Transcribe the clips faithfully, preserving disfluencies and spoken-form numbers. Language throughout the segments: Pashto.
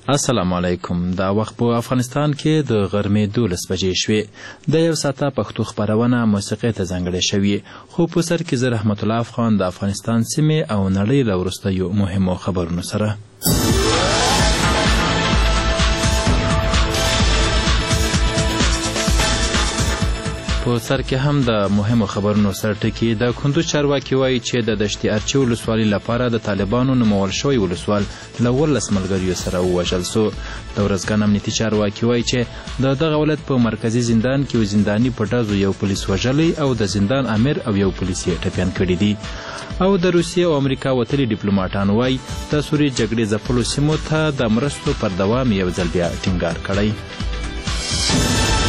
السلام علیکم. دا وخت په افغانستان کې د غرمې دولس بجې شوې. د یو ساعته پښتو خپرونه موسیقۍ ته ځانګړې شوې، خو په سر کې زه رحمت الله افغان د افغانستان سیمې او نړۍ له وروستیو مهمو خبرونو سره. په سر کې هم د مهمو خبرونو سر ټکي. د کندوز چارواکي وایي چې د دشتي ارچي ولسوالۍ لپاره د طالبانو نومول شوی ولسوال له ولس ملګریو سره ووژل سو. د ورځګان امنیتي چارواکي وایي چې د دغه ولایت په مرکزي زندان کې یو زنداني په ډزو یو پولیس وژلی او د زندان امیر او یو پولیس یې ټپیان کړي دي. او د روسیې او امریکا وتلي ډیپلوماټان وایي د سوریې جګړې ځپلو سیمو ته د مرستو پر دوام یو ځل بیا ټینګار کړی.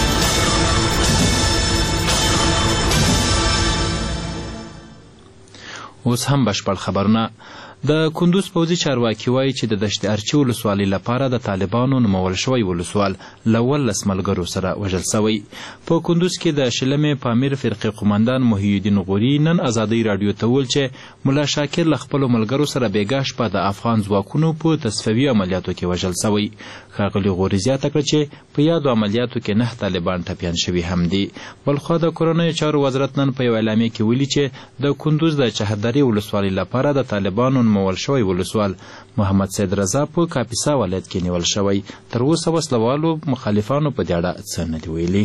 اوس هم بشپړ خبرونه. د کندوز پوځي چارواکي وایي چې د دشت ارچي ولسوالۍ لپاره د طالبانو نومول شوی ولسوال له ولس ملګرو سره وژل سوی. په کندوز کې د شلمې پامیر فرقې قماندان محی الدین غوري نن ازادۍ راډیو ته وویل چې ملا شاکر له خپلو ملګرو سره بېګا شپه د افغان ځواکونو په تصفوي عملیاتو کې وژل سوی. ښاغلي غوري زیاته کړه چې په یادو عملیاتو کې نه طالبان ټپیان شوي هم دي. بلخوا د کورنیو چارو وزارت نن په یو اعلامیه کې ویلي چې د کندوز د چهردرې ولسوالۍ لپاره د طالبانو نومول شوی ولسوال محمد سید رضا په کاپیسا ولایت کې نیول شوی. تر اوسه وسلوالو مخالفانو په دې اړه څه نه دي ویلي.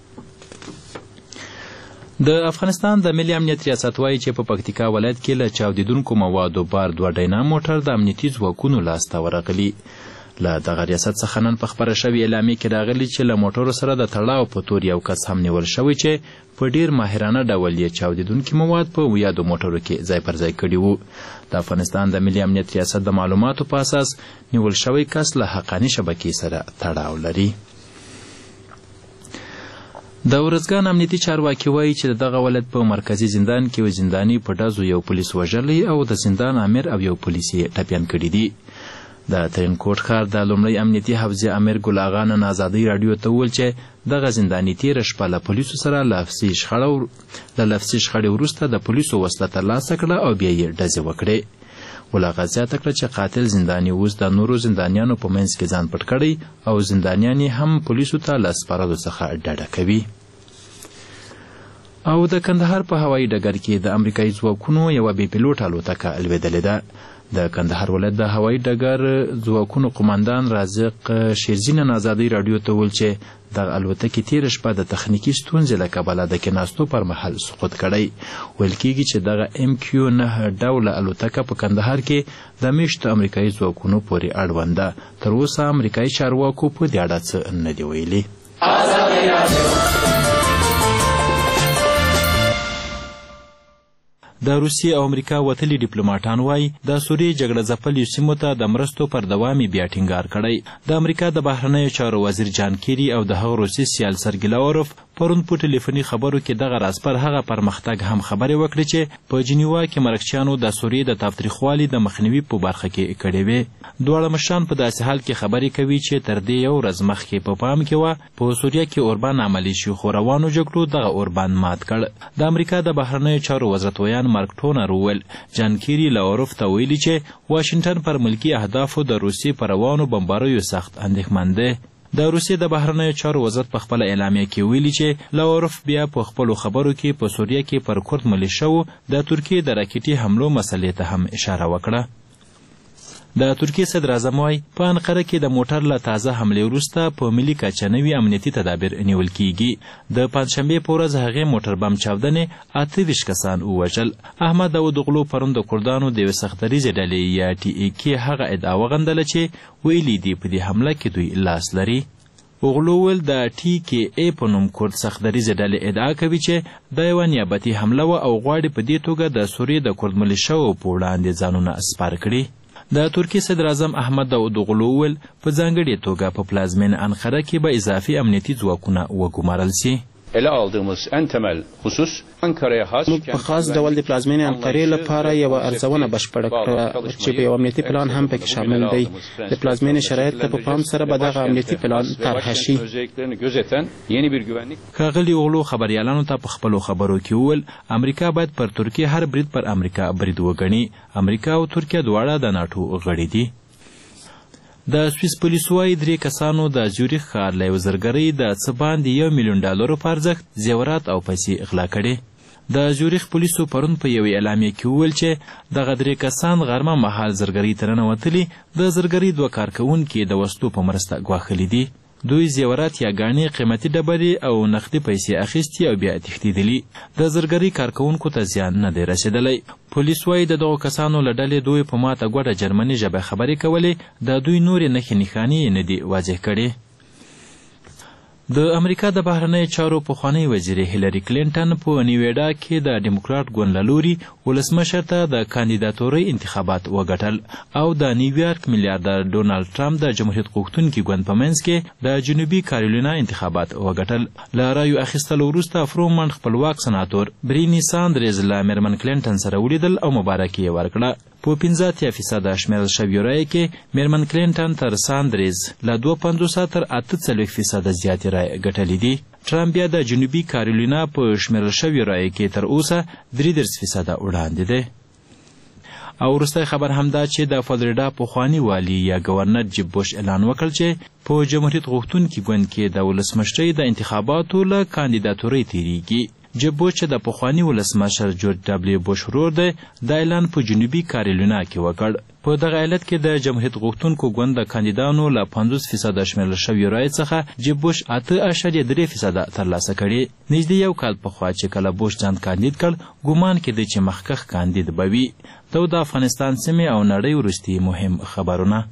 د افغانستان د ملي امنیت ریاست وایي چې په پکتیکا ولایت کې له چاودیدونکو موادو بار دوه ډینا موټر د امنیتي ځواکونو لاسته ورغلي. له دغه ریاست څخه نن په خپره شوې اعلامیه کې راغلي چې له موټرو سره د تړاو په تور یو کس هم نیول شوی چې په ډیر ماهرانه ډول یې چاودیدونکي مواد په یادو موټرو کې ځای پر ځای کړي وو. د افغانستان د ملي امنیت ریاست د معلوماتو په اساس نیول شوی کس له حقاني شبکې سره تړاو لري. د ورځګان امنیتي چارواکي وایي چې دغه ولایت په مرکزي زندان کې یو زنداني په ډزو یو پولیس وژلی او د زندان امیر او یو پولیس یې ټپیان کړي دي. د ترینکوټ ښار د لومړی امنیتي حوزې امیر ګل اغا نن ازادۍ راډیو ته وویل چې دغه زنداني تېره شپه له پولیسو سره له لفظي شخړې وروسته د پولیسو وسله ترلاسه کړه او بیا یې ډزې وکړې. ګل اغا زیاته کړه چې قاتل زنداني اوس د نورو زندانیانو په منځ کې ځان پټ کړی او زندانیان یې هم پولیسو ته له سپارلو څخه ډډه کوي. او د کندهار په هوایي ډګر کې د امریکایي ځواکونو یوه بې پیلوټه الوتکه الوېدلې ده. د کندهار ولایت د هوایي ډګر ځواکونو قماندان رازق شیرزي نن ازادۍ راډیو ته وویل چې دغه الوتکې تېره شپه د تخنیکي ستونزې له کبله د کېناستو پر مهال سقوط کړی. ویل کېږي چې دغه ام کیو نه ډوله الوتکه په کندهار کې د میشتو امریکایي ځواکونو پورې اړوند ده. تر اوسه امریکایي چارواکو په دې اړه څه نه دي ویلي. د روسیې او امریکا وتلي ډیپلوماټان وایي د سوریې جګړه ځپلو سیمو ته د مرستو پر دوام بیا ټینګار کړی. د امریکا د بهرنیو چارو وزیر جان کیری او د هغه روسي سیال سرګي لاوروف پرون په ټلیفوني خبرو کې دغه راز پر هغه پرمختګ هم خبرې وکړې چې په جنیوا کې مرکچیانو د سوریې د تاوتریخوالي د مخنیوي په برخه کې کړې وې. دواړه مشران په داسې حال کې خبرې کوي چې تر دې یو ورځ مخکې په پام کې وه په سوریه کې اوربان عملي شي، خو روانو جګړو دغه اوربان مات کړ. د امریکا د بهرنیو چارو وزارت ویان مارک ټونر وویل جان کیری لاوروف ته ویلي چې واشنګټن پر ملکي اهدافو د روسیې پر روانو بمباریو سخت اندېښمن دی. د روسیې د بهرنیو چارو وزارت په خپله اعلامیه کې ویلي چې لاوروف بیا په خپلو خبرو کې په سوریه کې پر کورد ملیشو د ترکیې د راکټي حملو مسلې ته هم اشاره وکړه. د ترکیې صدر اعظم وایي په انقره کې د موټر له تازه حملې وروسته په ملي کچه نوي امنیتي تدابیر نیول کیږي. د پنجشنبې په ورځ هغې موټر بم چاودنې اته ویشت کسان ووژل. احمد داودغلو پرون د کردانو د یوې سختدریځې ډلې یا ټي ای کې هغه ادعا وغندله چې ویلي دي په دې حمله کې دوی لاس لري. اوغلو ویل د ټي کې ای په نوم کورد سختدریځې ډلې ادعا کوي چې دا یوه نیابتي حمله وه او غواړي په دې توګه د سوریې د کورد ملیشو په وړاندې ځانونه اسپار کړي. د ترکیې صدر اعظم احمد داودغلو ویل په ځانګړې توګه په پلازمینه انقره کې به اضافي امنیتي ځواکونه وګمارل سي. ele aldığımız en temel husus Ankara'ya has موږ په خاص ډول د پلازمینې انقرې لپاره یو ارزونه بشپړه کړه چې په یو امنیتي پلان هم پکې شامل دی. د پلازمینې شرایط ته په پام سره به دغه امنیتي پلان طرح شي. ښاغلي اوغلو خبریالانو ته په خپلو خبرو کې وویل امریکا باید پر ترکیې هر برید پر امریکا برید وګڼي. امریکا او ترکیه دواړه د ناټو غړي دي. د سویس پولیسو وايي درې کسانو د زیوریخ ښار له یوه زرګرۍ د څه باندې یو میلیون ډالرو په ارزښت زیورات او پیسې غلا کړې. د زیوریخ پولیسو پرون په یوې اعلامیه کې وویل چې دغه درې کسان غرمه مهال زرګرۍ ته ننوتلي د زرګرۍ دوه کارکوونکي د وسلو په مرسته ګواښلي دي. دوی زیورات یا ګاڼې قیمتي ډبرې او نقدي پیسې اخیستي او بیا تښتېدلي. د زرګرۍ کارکوونکو ته زیان نه دی رسېدلی. پولیس وایي د دغو کسانو له ډلې دوی په ماته ګوډه جرمني ژبه خبرې کولې، د دوی نورې نښې نښانې یې نه دي واضح کړې. د امریکا د بهرنیو چارو پخوانی وزیرې هیلري کلینټن په نیویډا کې د ډیموکراټ ګوند له لوري ولسمشر ته د کاندیداتورۍ انتخابات وګټل او د نیویارک میلیاردر ډونالډ ټرمپ د جمهوریت غوښتونکي ګوند په منځ کې د جنوبي کارولینا انتخابات وګټل. له رایو اخیستلو وروسته فرومنډ خپلواک سناتور بریني ساندرز له میرمن کلینټن سره ولیدل او مبارکي یې ورکړه. په پنځه اتیا فیصده شمیرل شویو رایو کې میرمن کلینټن تر ساندرز له دوه پنځوسه تر اته څلوېښت فیصده زیاتې رایې ګټلې دي. ټرمپ بیا د جنوبي کارولینا په شمیرل شویو رایو کې تر اوسه درې دېرش فیصده وړاندې دی. او وروستی خبر همدا چې د فلوریډا پخواني والي یا ګورنر جیب بوش اعلان وکړ چې په جمهوریت غوښتونکي ګوند کې د ولسمشرۍ د انتخاباتو له کاندیداتورۍ تیریږي. جیب بوش چې د پخواني ولسمشر جورج ډبلیو بوش ورور دی، دا اعلان په جنوبي کارولینا کې وکړ. په دغه ایالت کې د جمهوریت غوښتونکو ګوند د کاندیدانو له پنځوس فیصده شمیرل شویو رایو څخه جیب بوش اته اعشاریه درې فیصده ترلاسه کړي. نږدې یو کال پخوا چې کله بوش ځان کاندید کړ، ګومان کېده چې مخکښ کاندید به وي. دا د افغانستان سیمې او نړۍ وروستي مهم خبرونه.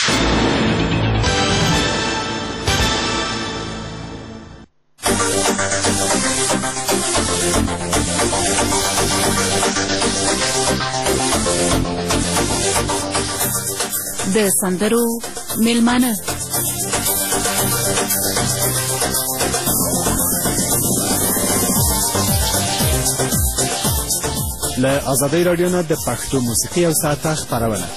د سندرو میلمانه له ازادۍ راډیو نه د پښتو موسیقي او ساعته خپرونه.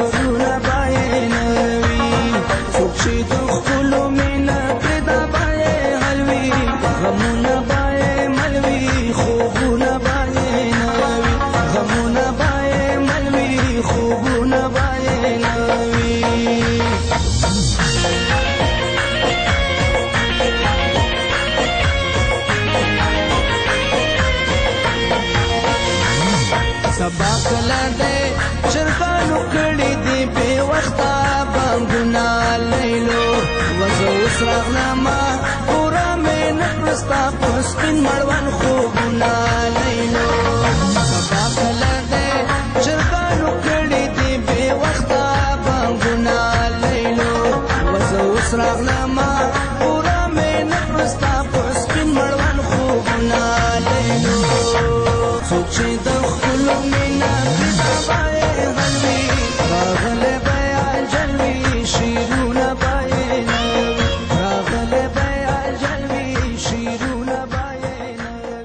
چې د خپلو مینه پرې دا باید کله دی چرګانو کړي دي بې وخته بانګونه لیلو وزه اوس راغلمه پوره مې نه کړه ستا په سپین مړوند خوبونه لیلو سبا کله دی چرګانو کړي دي بې وخته بانګونه لیلو وزه اوس راغلمه پوره مې نه کړه ستا په سپین مړوند خوبونه لیلو څوک چې د خپلو مینه کړي باید غلوي راغلی بیا جلوي شیرونه باید راغلی بیا جلوي شیرونه باید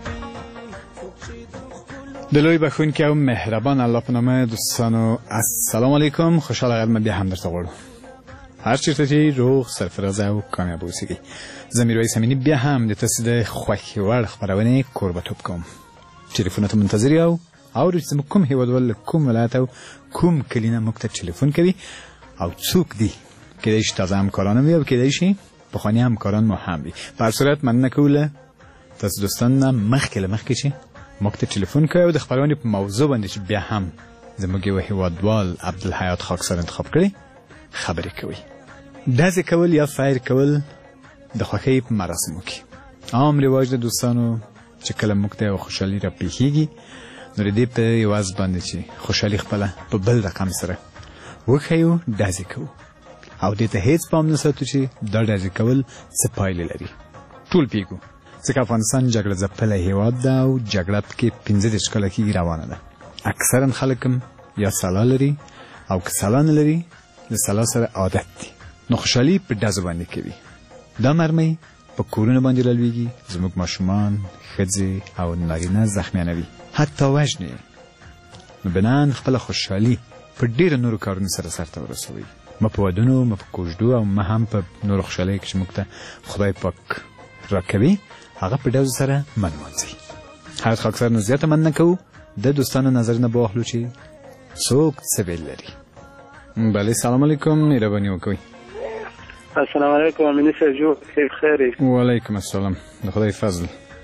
د لوی بخښونکي او مهربان الله په نامه دوستانو السلام علیکم. خوشحاله یم بیا هم درته غواړو هر چیرته چې روغ سرفراز او کامیاب اوسئ. زه میرویس امینی بیا هم د تاسو د خوښې وړ خپرونې کوربه‌توب کوم. ټلیفونات منتظر یو او چې زموږ کوم هیوادوال کوم ولایت او کوم کلی نه موږ ته ټلیفون کوي او څوک دي کیدای شي تازه همکاران وي او کیدای شي پخواني همکاران مو هم وي. په هر صورت مننه کوله تاسو دوستان نه مخکې له مخکې چې موږ ته ټلیفون کوي او د خپرونې په موضوع باندې چې بیا هم زموږ یو هیوادوال عبدالحیات خاکسار انتخاب کړی خبرې کوي. ډزې کول یا فایر کول د خوښۍ په مراسمو کې عام رواج د دوستانو چې کله موږ ته یو خوشحالي را پیښیږي نو د دې په یواز باندې چې خوشحالي خپله په بل رقم سره وښیو ډزې کوو او دې ته هېڅ پام نه ساتو چې دا ډزې کول څه پایلې لري. ټول پوهېږو ځکه افغانستان جګړه ځپلی هېواد ده او جګړه پکې پنځه دېرش کاله کېږي روانه ده. اکثرا خلک هم یا سلا لري او که سلا نه لري د سلا سره عادت دي نو خوشحالي په ډزو باندې کوي. دا مرمۍ په کورونو باندې رالویږي، زموږ ماشومان، ښځې او نارینه زخمیانوي، حتی وژني. نو بنان خپله خوشحالي په ډېرو نورو کارونو سره سرته ورسوئ، مه په ودونو، مه په کوژدو او مه هم په نورو خوشحالیو کې چې موږ ته خدای پاک راکوي هغه په ډزو سره مه نمانځئ. حیات خاکسار نو زیاته مننه کوو د دوستانو نظرونه به واخلو چې څوک څه ویل لري. بله سلام علیکم، مهرباني وکړئ. السلام علیکم امینی صاحب، جو خیر. وعلیکم السلام، د خدای فضل.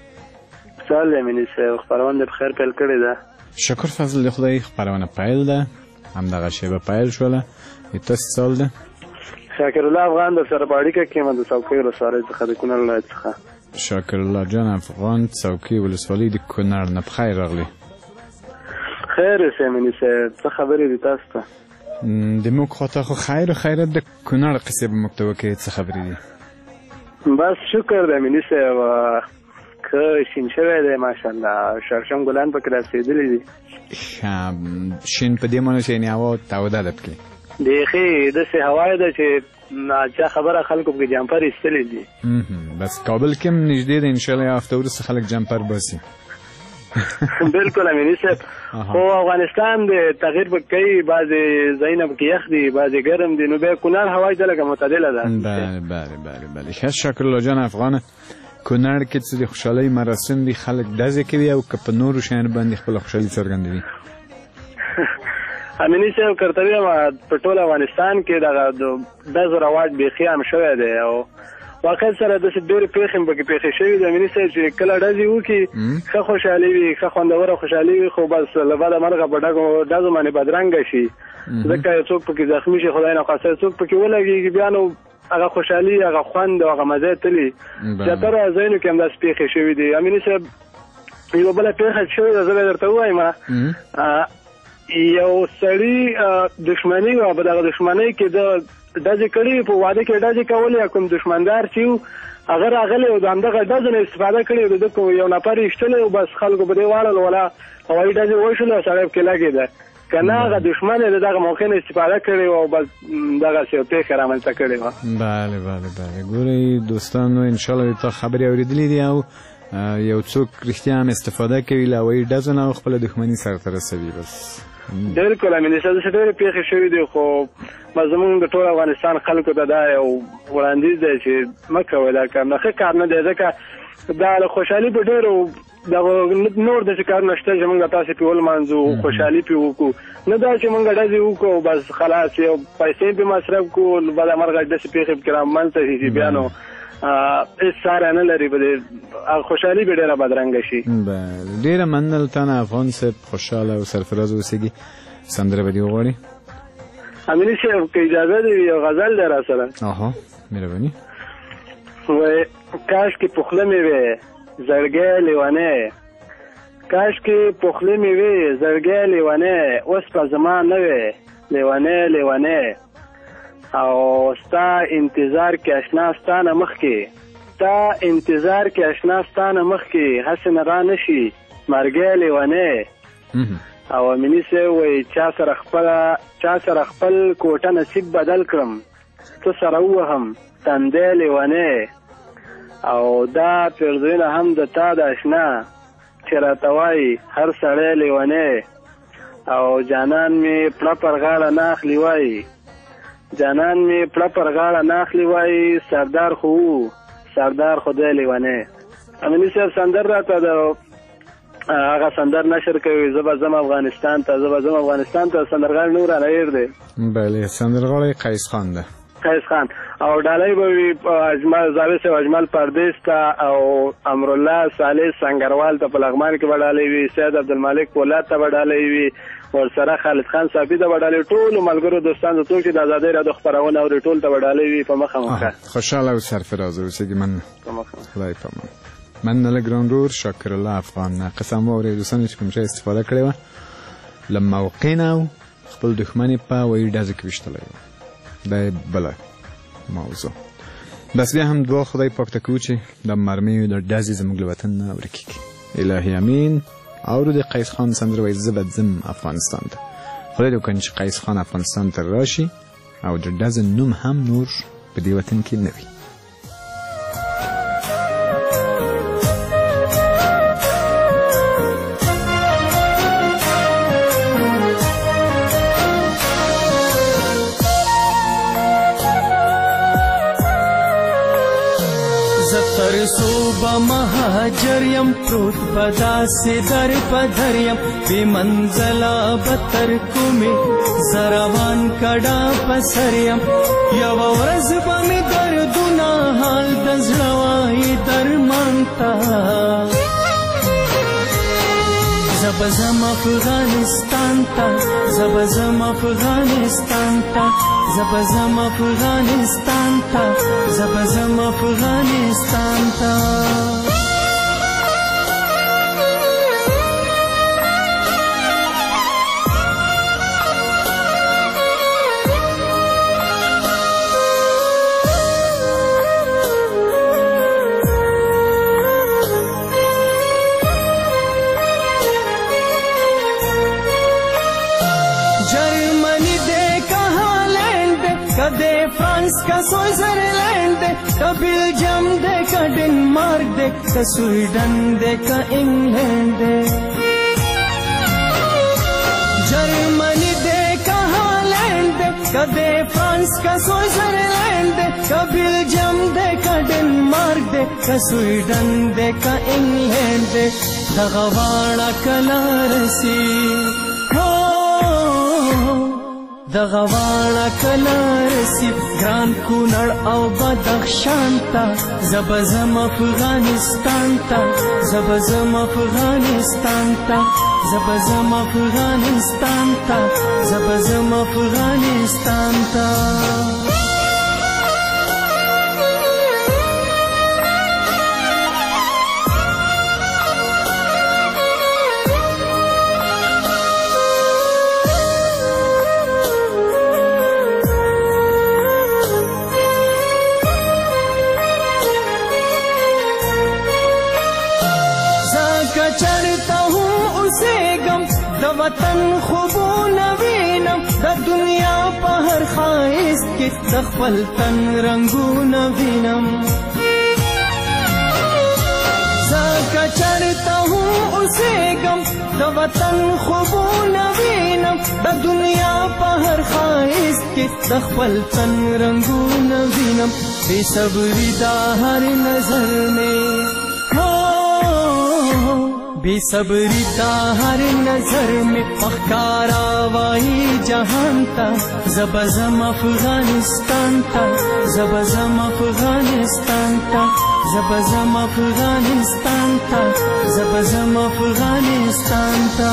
سال امینی صاحب، خبرونه بخیر پیل کړی ده. شکر فضل د خدای، خبرونه پیل ده، همدغه شیبه پیل شوله. تاسو سال ده؟ شاکر الله افغان د سرپاړی کې من د څوکۍ ولسوالۍ څخه د کونړ ولایت څخه. شاکر الله جان افغان څوکۍ ولسوالۍ د کونړ نه، بخیر راغلی. خیر اوسې امینی صاحب، څه خبرې دي تاسو ته؟ د موږ خواته خو خیر و خیرت د کونړ قصې به موږ ته وکړې، څه خبرې دي؟ بس شکر دی امیني صاحب، که شین شوی دی ماشاءالله، شړشم ګلان پکې راسېدلي دي. شین په دې معنی چې یعنې هوا توده ده پکې؟ بیخي داسې هوا ده چې چا خبره خلکو پکې جمپر ایستلی دي. بس کابل کې هم نږدې ده انشاءالله یو هفته وروسته خلک جمپر باسي. بالکل امینی صاحب، خو افغانستان د تغییر په کوي، بعضې ځایونه پکې یخ دي، بعضې ګرم دي، نو بیا کونړ هوا یې لږه معتدله ده. بله بله بله بله ښه. شکر الله جان افغانه، کونړ کې څه د خوشحالۍ مراسم دي، خلک ډزې کوي او که په نورو شیانو باندې خپله خوشحالي څرګندوي؟ امینی صاحب کرته ویم په ټول افغانستان کې دغه ډزو رواج بیخي عام شوی دی او واقعیت سره داسې ډېرې پېښې هم پکې پېښې شوي دي امیني صاحب چې کله ډزې وکړي ښه خوشحالي وي، ښه خوندوره خوشحالي وي، خو بس له بده مرغه په ډزو باندې بدرنګه شي، ځکه یو څوک پکې زخمي شي، خدای نخواسته څوک پکې ولګېږي، بیا نو هغه خوشحالي، هغه خوند او هغه مزه تلي. زیاتره ځایونو کې هم داسې پېښې شوي دي امیني صاحب. یوه بله پېښه شوې ده، زه به درته ووایم. یو سړي دښمني وه، په دغه دښمنۍ کې د ډزې کړي، په واده کې ډزې کولې، کوم دښمندار چې و هغه راغلی او د همدغه ډزو نه استفاده کړې او د ده یو نفر یې ایستلی او بس خلکو په دې واړل، ولا هوایي ډزې وشولې او سړی پکې لګېده، که نه هغه دښمن یې د دغه موقع نه استفاده کړې او بس دغسې یو پېښه رامنځته کړې وه. بله بله بله ګورئ دوستانو، انشاءالله تا خبرې اورېدلې دي او یو څوک رښتیا هم استفاده کوي له هوایي ډزو نه او خپله دښمني سرته رسوي. بس بالکل امیني صاحب، داسې ډېرې پېښې شوي دي، خو بس زمونږ د ټول افغانستان خلکو ته دا یو وړاندیز دی چې مه کوئ دا کار، نه ښه کار نه دی، ځکه دا د خوشحالي په ډېرو دغه نور داسې کارونه شته چې موږ تاسې پرې ولمانځو، خوشحالي پرې وکړو، نه دا چې موږ ډزې وکړو بس خلاص یو پیسې پرې مصرف کړو، بده مرغه داسې پېښې پکې رامنځته شي چې بیا نو هېڅ ساری نه لري په دې خوشحالي به ډېره بدرنګه شي. بله ډېره مننه له تا نه افغان صاحب، خوشحاله او سرفراز اوسېږي. سندره به دې وغواړي؟ امیني صاحب که اجازه دې وي یو غزل دی را سره. آها مهرباني. وایي کاشکې پخله مې وې زړګی لیونی، کاشکې پخله مې وې زړګی لیونی، اوس په زما نه وې لیونی لیونی، او ستا انتظار کې اشنا ستا نه مخکې، ستا انتظار کې اشنا ستا نه مخکې، هسې نه را نه شي مرګی لیونی. او امیني صاحب وایي چا سره خپله چا سره خپل کوټه نصیب بدل کړم، ته سره ووهم تندی لیونی، او دا پرزوینه هم د تا د اشنا چې راته وایي هر سړی لیونی، او جانان مې پړه پر غاړه نه اخلي وایي، جانان مې پړه پر غاړه نه اخلي وایي، سردار خو و سردار خدای لیونی. امیني صاحب سندر راته د هغه سندر نشر کوي، زه به ځم افغانستان ته، زه به ځم افغانستان ته. سندرغاړی نور رانه هېر دی. بله سندرغاړی قیس خان ده. قیس خان او ډالۍ به وي اجمل زاویه صاحب اجمل پردیس ته، او امرالله صالح سنگروال ته په لغمان کې به ډالۍ وي، سید عبدالمالک پولاد ته به ډالۍ وي، ورسره خالد خان صافي ته به ډالۍ، ټولو ملګرو دوستانو څوک چې د ازادۍ راډیو خپرونه اوري ټول ته به ډالۍ وي. په مخه مخه خوشحاله او سرفراز اوسېږي. مننه. خدای پامان. مننه له ګران ورور شاکر الله افغان. قسم واورئ دوستانو چې کوم شی استفاده کړې وه له موقع نه او خپل دښمن یې په وایي ډزه کې ویشتلی و. دا یې بله موضوع. بس بیا هم دعا خدای پاک ته کوو چې د مرمیو د ډزې زموږ له وطن نه ورکې کړي. الهي امین. اورو د قیس خان سندره وایي زه به ځم افغانستان ته. خدای دې وکړي چې قیس خان افغانستان ته راشي او د ډزې نوم هم نور په دې وطن کې نه وي. مهاجر یم پروت پدا سے در پدر یم بی منزلا بتر کومی زروان کڑا پسر یم یو ورځ به می دردونه حال د زړه وایي درمان ته زب زم افغانستان ته زب زم افغانستان ته زب زم افغانستان ته زب زم افغانستان ته का स्विट्जरलैंड दे का बेल्जियम दे का डेनमार्क दे का स्वीडन दे का इंग्लैंड दे जर्मनी दे का हॉलैंड दे का दे फ्रांस का स्विट्जरलैंड दे का बेल्जियम दे का डेनमार्क दे का स्वीडन दे का इंग्लैंड दे दगवाड़ा कलारसी दغواړه کلارسی ګران کونړ او بدخشان ته زب زم افغانستان ته زب زم افغانستان ته زب زم افغانستان ته زب زم افغانستان ته وطن خوبونه وینم د دنیا په هر ښایست کې د خپل تن رنګونه وینم زه که چېرته هم اوسېږم د وطن خوبونه وینم د دنیا په هر ښایست کې د خپل تن رنګونه وینم بې صبري دا هر نظر مې بے صبری تا ہر نظر میں پخکارا وائی جہان تا زبزم افغانستان تا زبزم افغانستان تا زبزم افغانستان تا زبزم افغانستان تا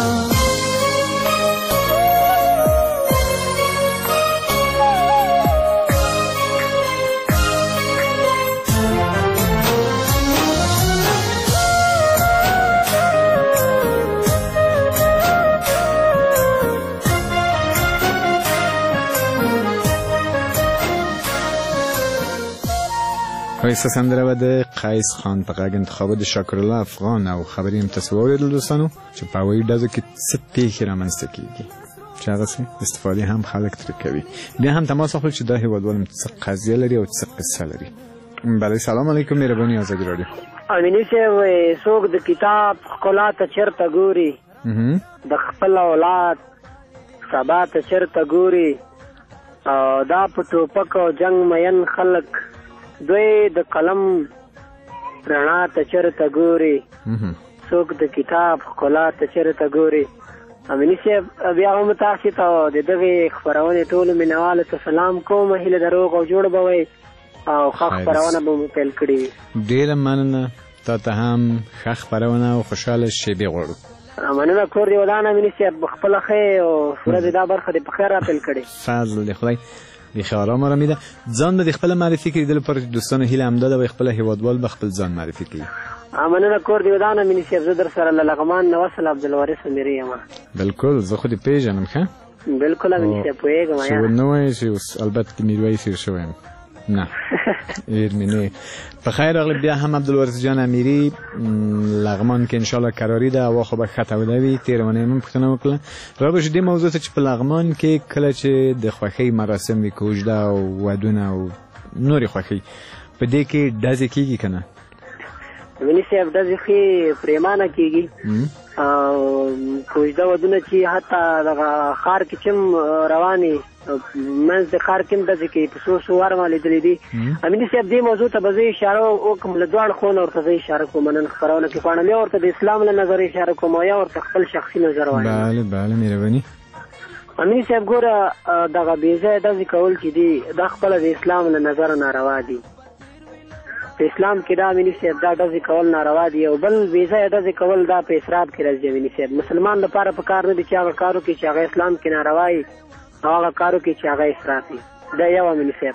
وایسته سندره و د قیس خان په غږ انتخاب د شاکرالله افغان او خبرې هم تاسو واورېدل دوستانو چې په هوایي ډزو کې څه پیښې رامنځته کېږي چې هغسې استفادې هم خلک ترې کوي. بیا هم تماس واخلو چې دا هېوادوال څه قضیه لري او څه قصه لري. بله سلام علیکم مهرباني ازادي راډیو. امیني صاحب څوک د کتاب ښکلا ته چېرته ګوري د خپل اولاد سبا ته چېرته ګوري او دا په ټوپک او جنګ مین خلک دوی د قلم رڼا ته چېرته ګوري څوک د کتاب ښکلا ته چېرته ګوري. امیني صاحب بیا هم تاسې ته د دغې خپرونې ټولو مینهوالو ته سلام کوم. هیله د روغ او جوړ به وئ او ښه خپرونه به مو پیل کړې وي. ډېره مننه. تا ته هم ښه خپرونه او خوشحاله شېبې غواړو. مننه. کور دې ودان امیني صاحب خپله ښې او سوره دې دا برخه دې په خیر را پیل کړې. فضل د خدای بیخي آرام آرامی ده. ځان به د خپله معرفي کړي. د لپاره دوستانو هیله همدا ده وایي خپله هېوادوال به خپل ځان معرفي کړي. مننه. کور دې ودان امیني صاحب زه در سره له لغمان نه وصل عبدالوارث امیري یم. بلکل زه خو دې پېژنم ښه. بلکل امیني صاحب پوهېږم. چې ونه وایې چې اوس البته میرویس هېر شوی یم. نه هېر مې نه. په خیر راغلی. بیا هم عبدالوارث جان امیري لغمان کې انشاءالله کراري ده. هوا خو به ښه توده وي. تېره اونۍ هم پوښتنه وکړه را به شو دې موضوع ته چې په لغمان کې کله چې د خوښۍ مراسم وي کوژده او ودونه او نورې خوښۍ په دې کې ډزې کېږي که نه؟ امیني صاحب ډزې ښې پرېمانه کېږي او کوژده ودونه چې حتی دغه ښار کې چې هم روانې منځ د ښار کې هم ډزې کوي. په څو څو واره ما لیدلې دي. امیني صاحب دې موضوع ته به زه اشاره وکړم له دواړو خواو ورته زه اشاره کوم نن خپرونه کې غواړم. یا ورته د اسلام له نظر اشاره کوم او یا ورته خپل شخصي نظر وایم. بله بله مهرباني. امیني صاحب ګوره دغه بېځایه ډزې کول چې دي دا خپله د اسلام له نظره ناروا دي. په اسلام کې دا امیني صاحب دا ډزې کول ناروا دي او بل بېځایه ډزې کول دا په اسراف کې راځي. امیني صاحب مسلمان لپاره په کار نه دي چې هغه کار وکړي چې هغه اسلام کې ناروا وي او هغه کار وکړي چې هغه اسراف وي. دا یو امیني صاحب.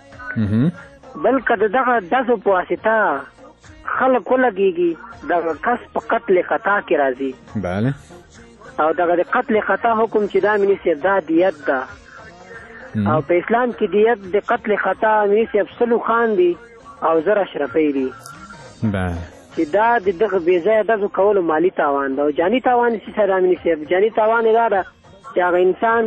بل که د دغه ډزو په واسطه خلک ولګېږي دغه کس په قتل خطا کې راځي. بله. او دغه د قتل خطا حکم چې دا امیني صاحب دا دیت ده او په اسلام کې دیت د قتل خطا امیني صاحب سلو خان دي او زر اشرفی دي. بله. چې دا د دغه بېځایه ډزو کولو مالي تاوان ده او جاني تاوان یې څه ده امیني صاحب؟ جاني تاوان یې دا ده چې هغه انسان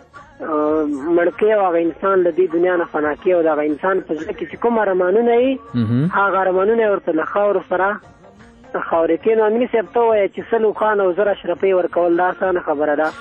مړ کوي او هغه انسان له دې دنیا نه فنا کوي او د هغه انسان په زړه کې چې کوم ارمانونه وي هغه ارمانونه یې ورته له خاورو سره خاورې کوي. نو امیني صاحب ته ووایه چې سلو خان او زر اشرفۍ ورکول دا اسانه خبره ده.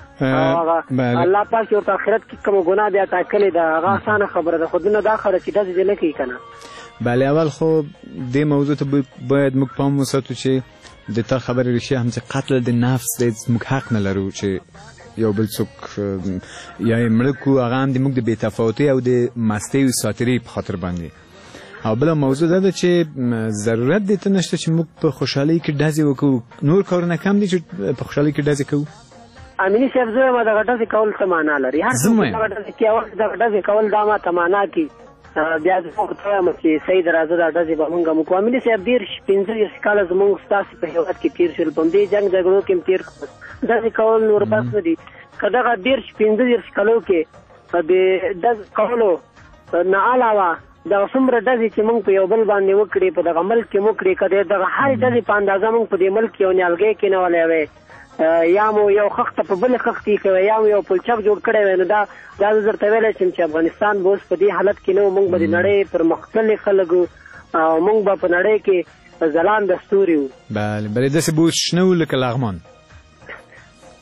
الله پاک چې ورته آخرت کې کومه ګناه بیا ټاکلې ده هغه اسانه خبره ده. خو دونه دا خبره چې ډزې دې نه کوي که نه. بله. اول خو دې موضوع ته باید موږ پام وساتو چې د تا خبرې ریښې هم چې قتل د نفس دی موږ حق نه لرو چې یو بل څوک یا یې مړه کړو. هغه هم د موږ د بېتفاوتۍ او د مستۍ او ساترې په خاطر باندې. او بله موضوع دا ده چې ضرورت دې ته نشته چې موږ په خوشحالۍ کې ډزې وکړو. نور کارونه کم دي چې په خوشحالۍ کې ډزې کوو. امیني صاحب زه وایم دغه ډزې کول څه معنا لري؟ هر څوک دغه ډزې کوي او دغه ډزې کول دا ماته معنا کوي. بیا زه ورته وایم چې صحیح ده راځه دا ډزې به مونږ هم وکړو. امیني صاحب دېرش پنځه دېرش کاله زمونږ ستاسې په هېواد کې تېر شول. په همدې جنګ جګړو کې هم تېر کړو. ډزې کول نور بس نه دي. که دغه دېرش پنځه دېرش کلو کې د ډز کولو نه علاوه دغه څومره ډزې چې موږ په یو بل باندې وکړې په دغه ملک کې مو کړې که دغه هرې ډزې په اندازه موږ په دې ملک یو نیالګی کېنولی وی یا مو یو خښته په بلې خښتې کوي یا مو یو پلچک جوړ کړی وی نو دا دا زه درته ویلی شم چې افغانستان به اوس په دې حالت کې نه و. موږ به د نړۍ پرمختللي خلک وو او موږ به په نړۍ کې ځلانده ستوري وو. بله بله داسې به اوس شنه وو لکه لغمان.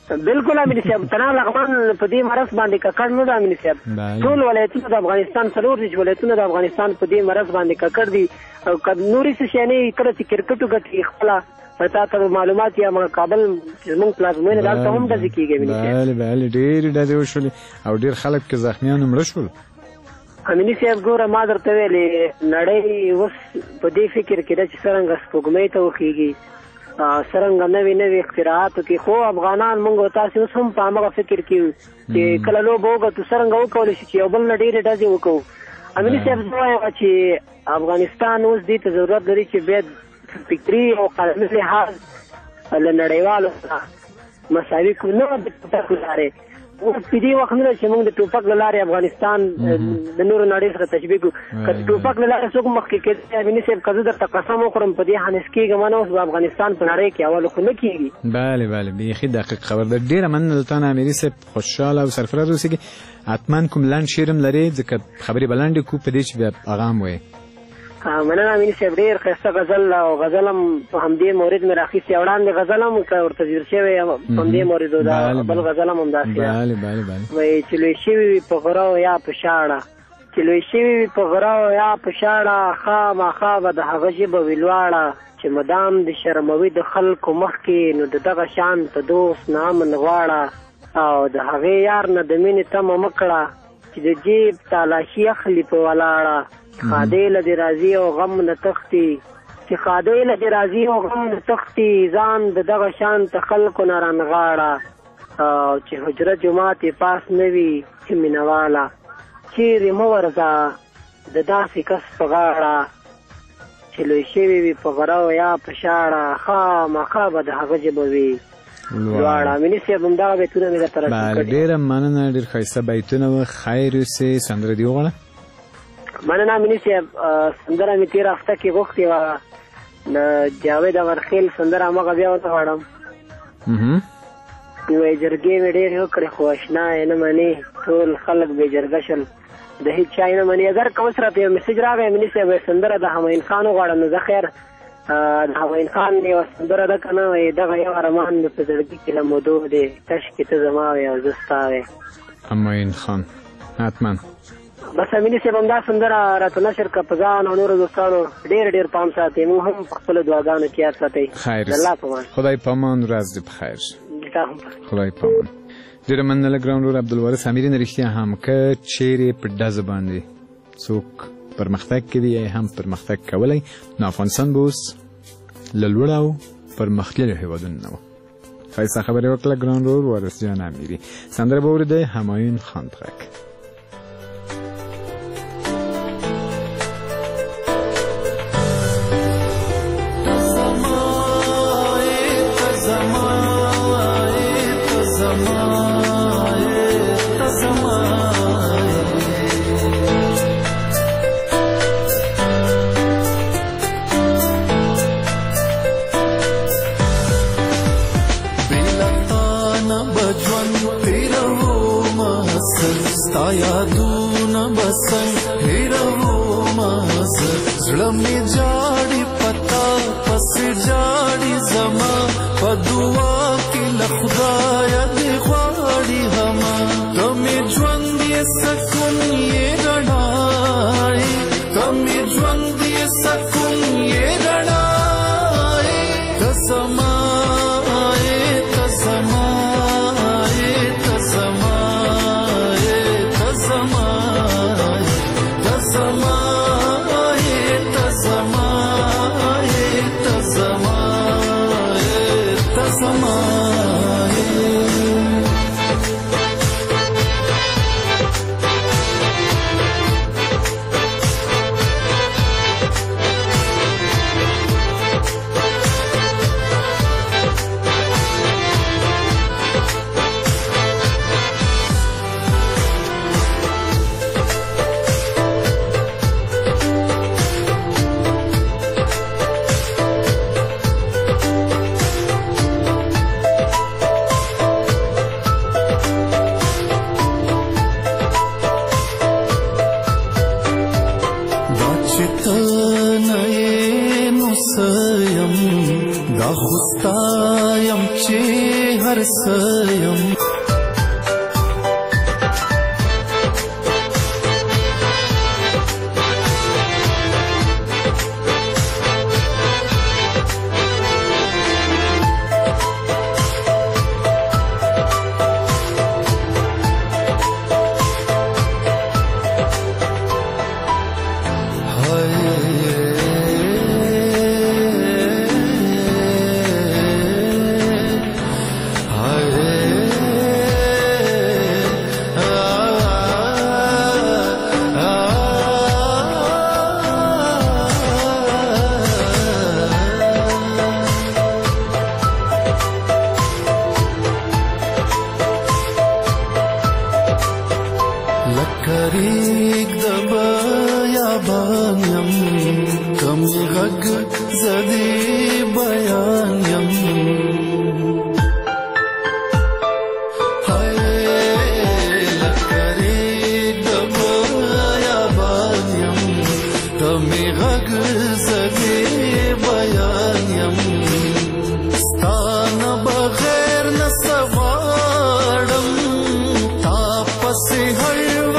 بالکل امین صاحب تنها لغمان په دې مرض باندې ککړ نه ده امین صاحب ټول ولایتونه د افغانستان څلور دېرش ولایتونه د افغانستان په دې مرض باندې ککړ دي او نورې څه شی نه کله چې کرکټ وګټي خپله تا ته معلومات یا کابل زموږ پلازمینه دلته هم ډزې کېږي امین صاحب بله بله ډېرې ډزې وشولې او ډېر خلک کې زخمیان هم مړه شول امیني صاحب ګوره ما درته ویلې نړۍ اوس په دې فکر کې ده چې څرنګه سپوږمۍ ته وخېږي څرنګه نوې نوې اختراعاتو کې خو افغانان موږ او تاسې اوس هم په همغه فکر کې یو چې کله لوبه وګټو څرنګه وکولی شي چې یو بل نه ډېرې ډزې وکړو امیني صاحب زه وایم چې افغانستان اوس دې ته ضرورت لري چې باید فکري او قلمي لحاظ له نړیوالو سره مساوي کړو نه د ټوپک له لارې اوس په دې وخت نه ده چې موږ د ټوپک له لارې افغانستان د نورو نړۍ سره تشبیه کړو که د ټوپک له لارې څوک مخکې کېدی امیني صاحب که زه درته قسم وخورم په دې حانس کېږم نه اوس به افغانستان په نړۍ کې اول خو نه کېږي بله بله بیخي دقیق خبر ده ډېره مننه له تا نه امیر صاحب خوشحاله او سرفراز اوسېږي حتما کوم لنډ شعر هم لرې ځکه خبرې به لنډې کړو په دې چې بیا هغه هم وایې مننه امیني صاحب ډېر ښایسته غزل او غزل هم په همدې مورد مې راخیستې وړاندې غزل هم که ورته ځیر شوی په همدې مورد و دا بل غزل هم همداسې ده وایي چې لوی شوي وي په غره یا په شاړه چې لوی شوي وي په غره یا په شاړه خامخا به د هغه ژبه وي لواړه چې مدام د شرموي د خلکو مخکې نو د دغه شان ته دوست نه امن غواړه او د هغې یار نه د مینې تمه مه کړه چې د جیب تالاشي اخلي په ولاړه خادې له دې راځي او غم نه تښتي چې خادې له دې راځي او غم نه تښتي ځان د دغه شان ته خلکو نه رانغاړه او چې حجره جومات یې پاس نه وي چې مینهواله چیرې مه ورځه د داسې کس په غاړه چې لوی شوي وي په غره یا په شاړه خامخا به د هغه ژبه وي لواړه امیني صاحب همدغه بیتونه مې درته رسم کړي ډېره مننه ډېر ښایسته بیتونه وه خیر اوسې سندره دې وغواړه مننه امیني صاحب سندره مې تېره هفته کې غوښتې وه د جاوید امرخیل سندره همغه بیا ونه غواړم وایي جرګې مې ډېرې وکړې خو اشنا یې نه منې ټول خلک بې جرګه شل د هېڅ چا یې نه منې اگر که اوس راته یو میسج راغی امیني صاحب سندره د همایون خان وغواړم نو زه خیر د همایون خان یوه سندره ده که نه وایي دغه یو ارمان مې په زړګي کې له مودو دی کش کې ته زما وې او زه ستا وې همایون خان حتما بس امیني صاحب همدا سندره راته نشر که په ځان او نورو دوستانو ډېر ډېر پام ساتئ موږ هم په خپلو دعاګانو کې یاد ساتئ خیر الله پامان خدای پامان ورځ دې بخیر خدای پامان ډېره مننه له ګران ورور عبدالوارث امیري رښتیا هم که چیرې په ډزه باندې څوک پرمختګ کوي یا هم پرمختګ کولی نو افغانستان به اوس له لوړ او پرمختللو هېوادونو نه و ښایسته خبرې وکړه ګران ورور وارث جان امیري سندره به اورېدئ همایون خان په غږ دا خوستایم چې هر سیم لکریک د بیابان یم کم غږ زدی بیان یم لکریک د بیابان یم کم غږ زدی بیان یم ستانه بغیر نسوارم تاپس هر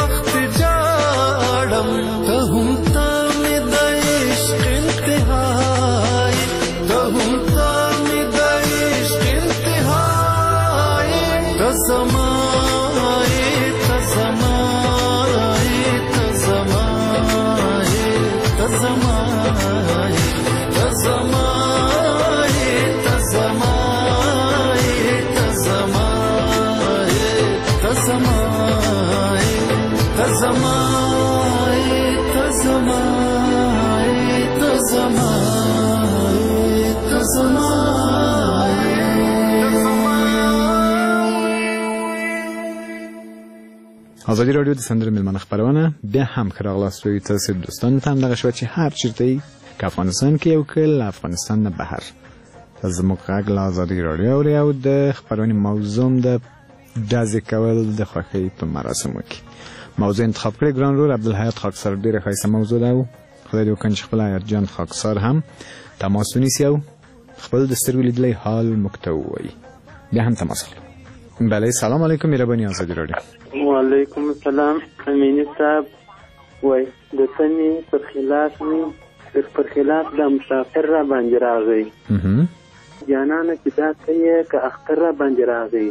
ازادي راډیو د سندرو مېلمانه خپرونه بیا هم ښه راغلاست وایو تاسو دوستانو ته همدغه شوه چې هر چېرته یې که افغانستان کې یو که له افغانستان نه بهر زموږ غږ له ازادي راډیو اوري او د خپرونې موضوع هم د ډزې کول د خوښۍ په مراسمو کې موضوع انتخاب کړې ګران رور عبدالحیات خاکسار ډېره ښایسته موضوع ده او خدای دې وکړي چې خپل حیات جان خاکسار هم تماس ونیسي او خپل د سترګو لیدلی حال موږ ته ووایي بیا هم تماس اخلو بله سلام علیکم مهرباني ازادي راډیو وعلیکم السلام امینی صاحب وای د تنې پر خلاف می پر خلاف د مسافر را باندې راغی جانانه چې دا کوي که اختر را باندې راغی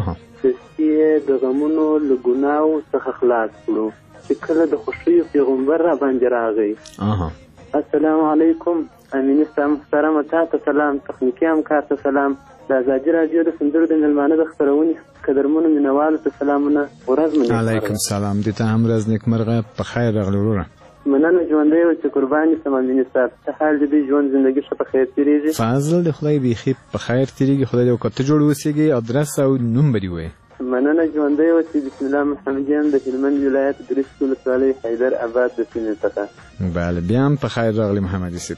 چې د غمونو له ګناو څخه خلاص کړو چې کله د خوښیو پیغمبر را باندې راغی السلام علیکم امینی صاحب محترمه تا ته سلام تخنیکي همکار ته سلام د ازادي راډیو د سندرو د مېلمانه د خپرونې قدرمنو مینوالو ته سلامونه ورځ مو علیکم سلام دې ته هم ورځ نیکمرغه په خیر راغلی وروره مننه ژوندی و چې قرباني سم امیني صاحب څه حال دې دی ژوند زندګي ښه په خیر تېرېږي فضل د خدای بیخي په خیر تېرېږي خدای دې وکړه ته جوړ اوسېږي ادرس او نوم به دې ووایې مننه ژوندی و چې بسم الله محمدیان د هلمند ولایت درشت ولسوالۍ حیدر آباد د سیمې څخه بله بیا هم په خیر راغلی محمدي صاحب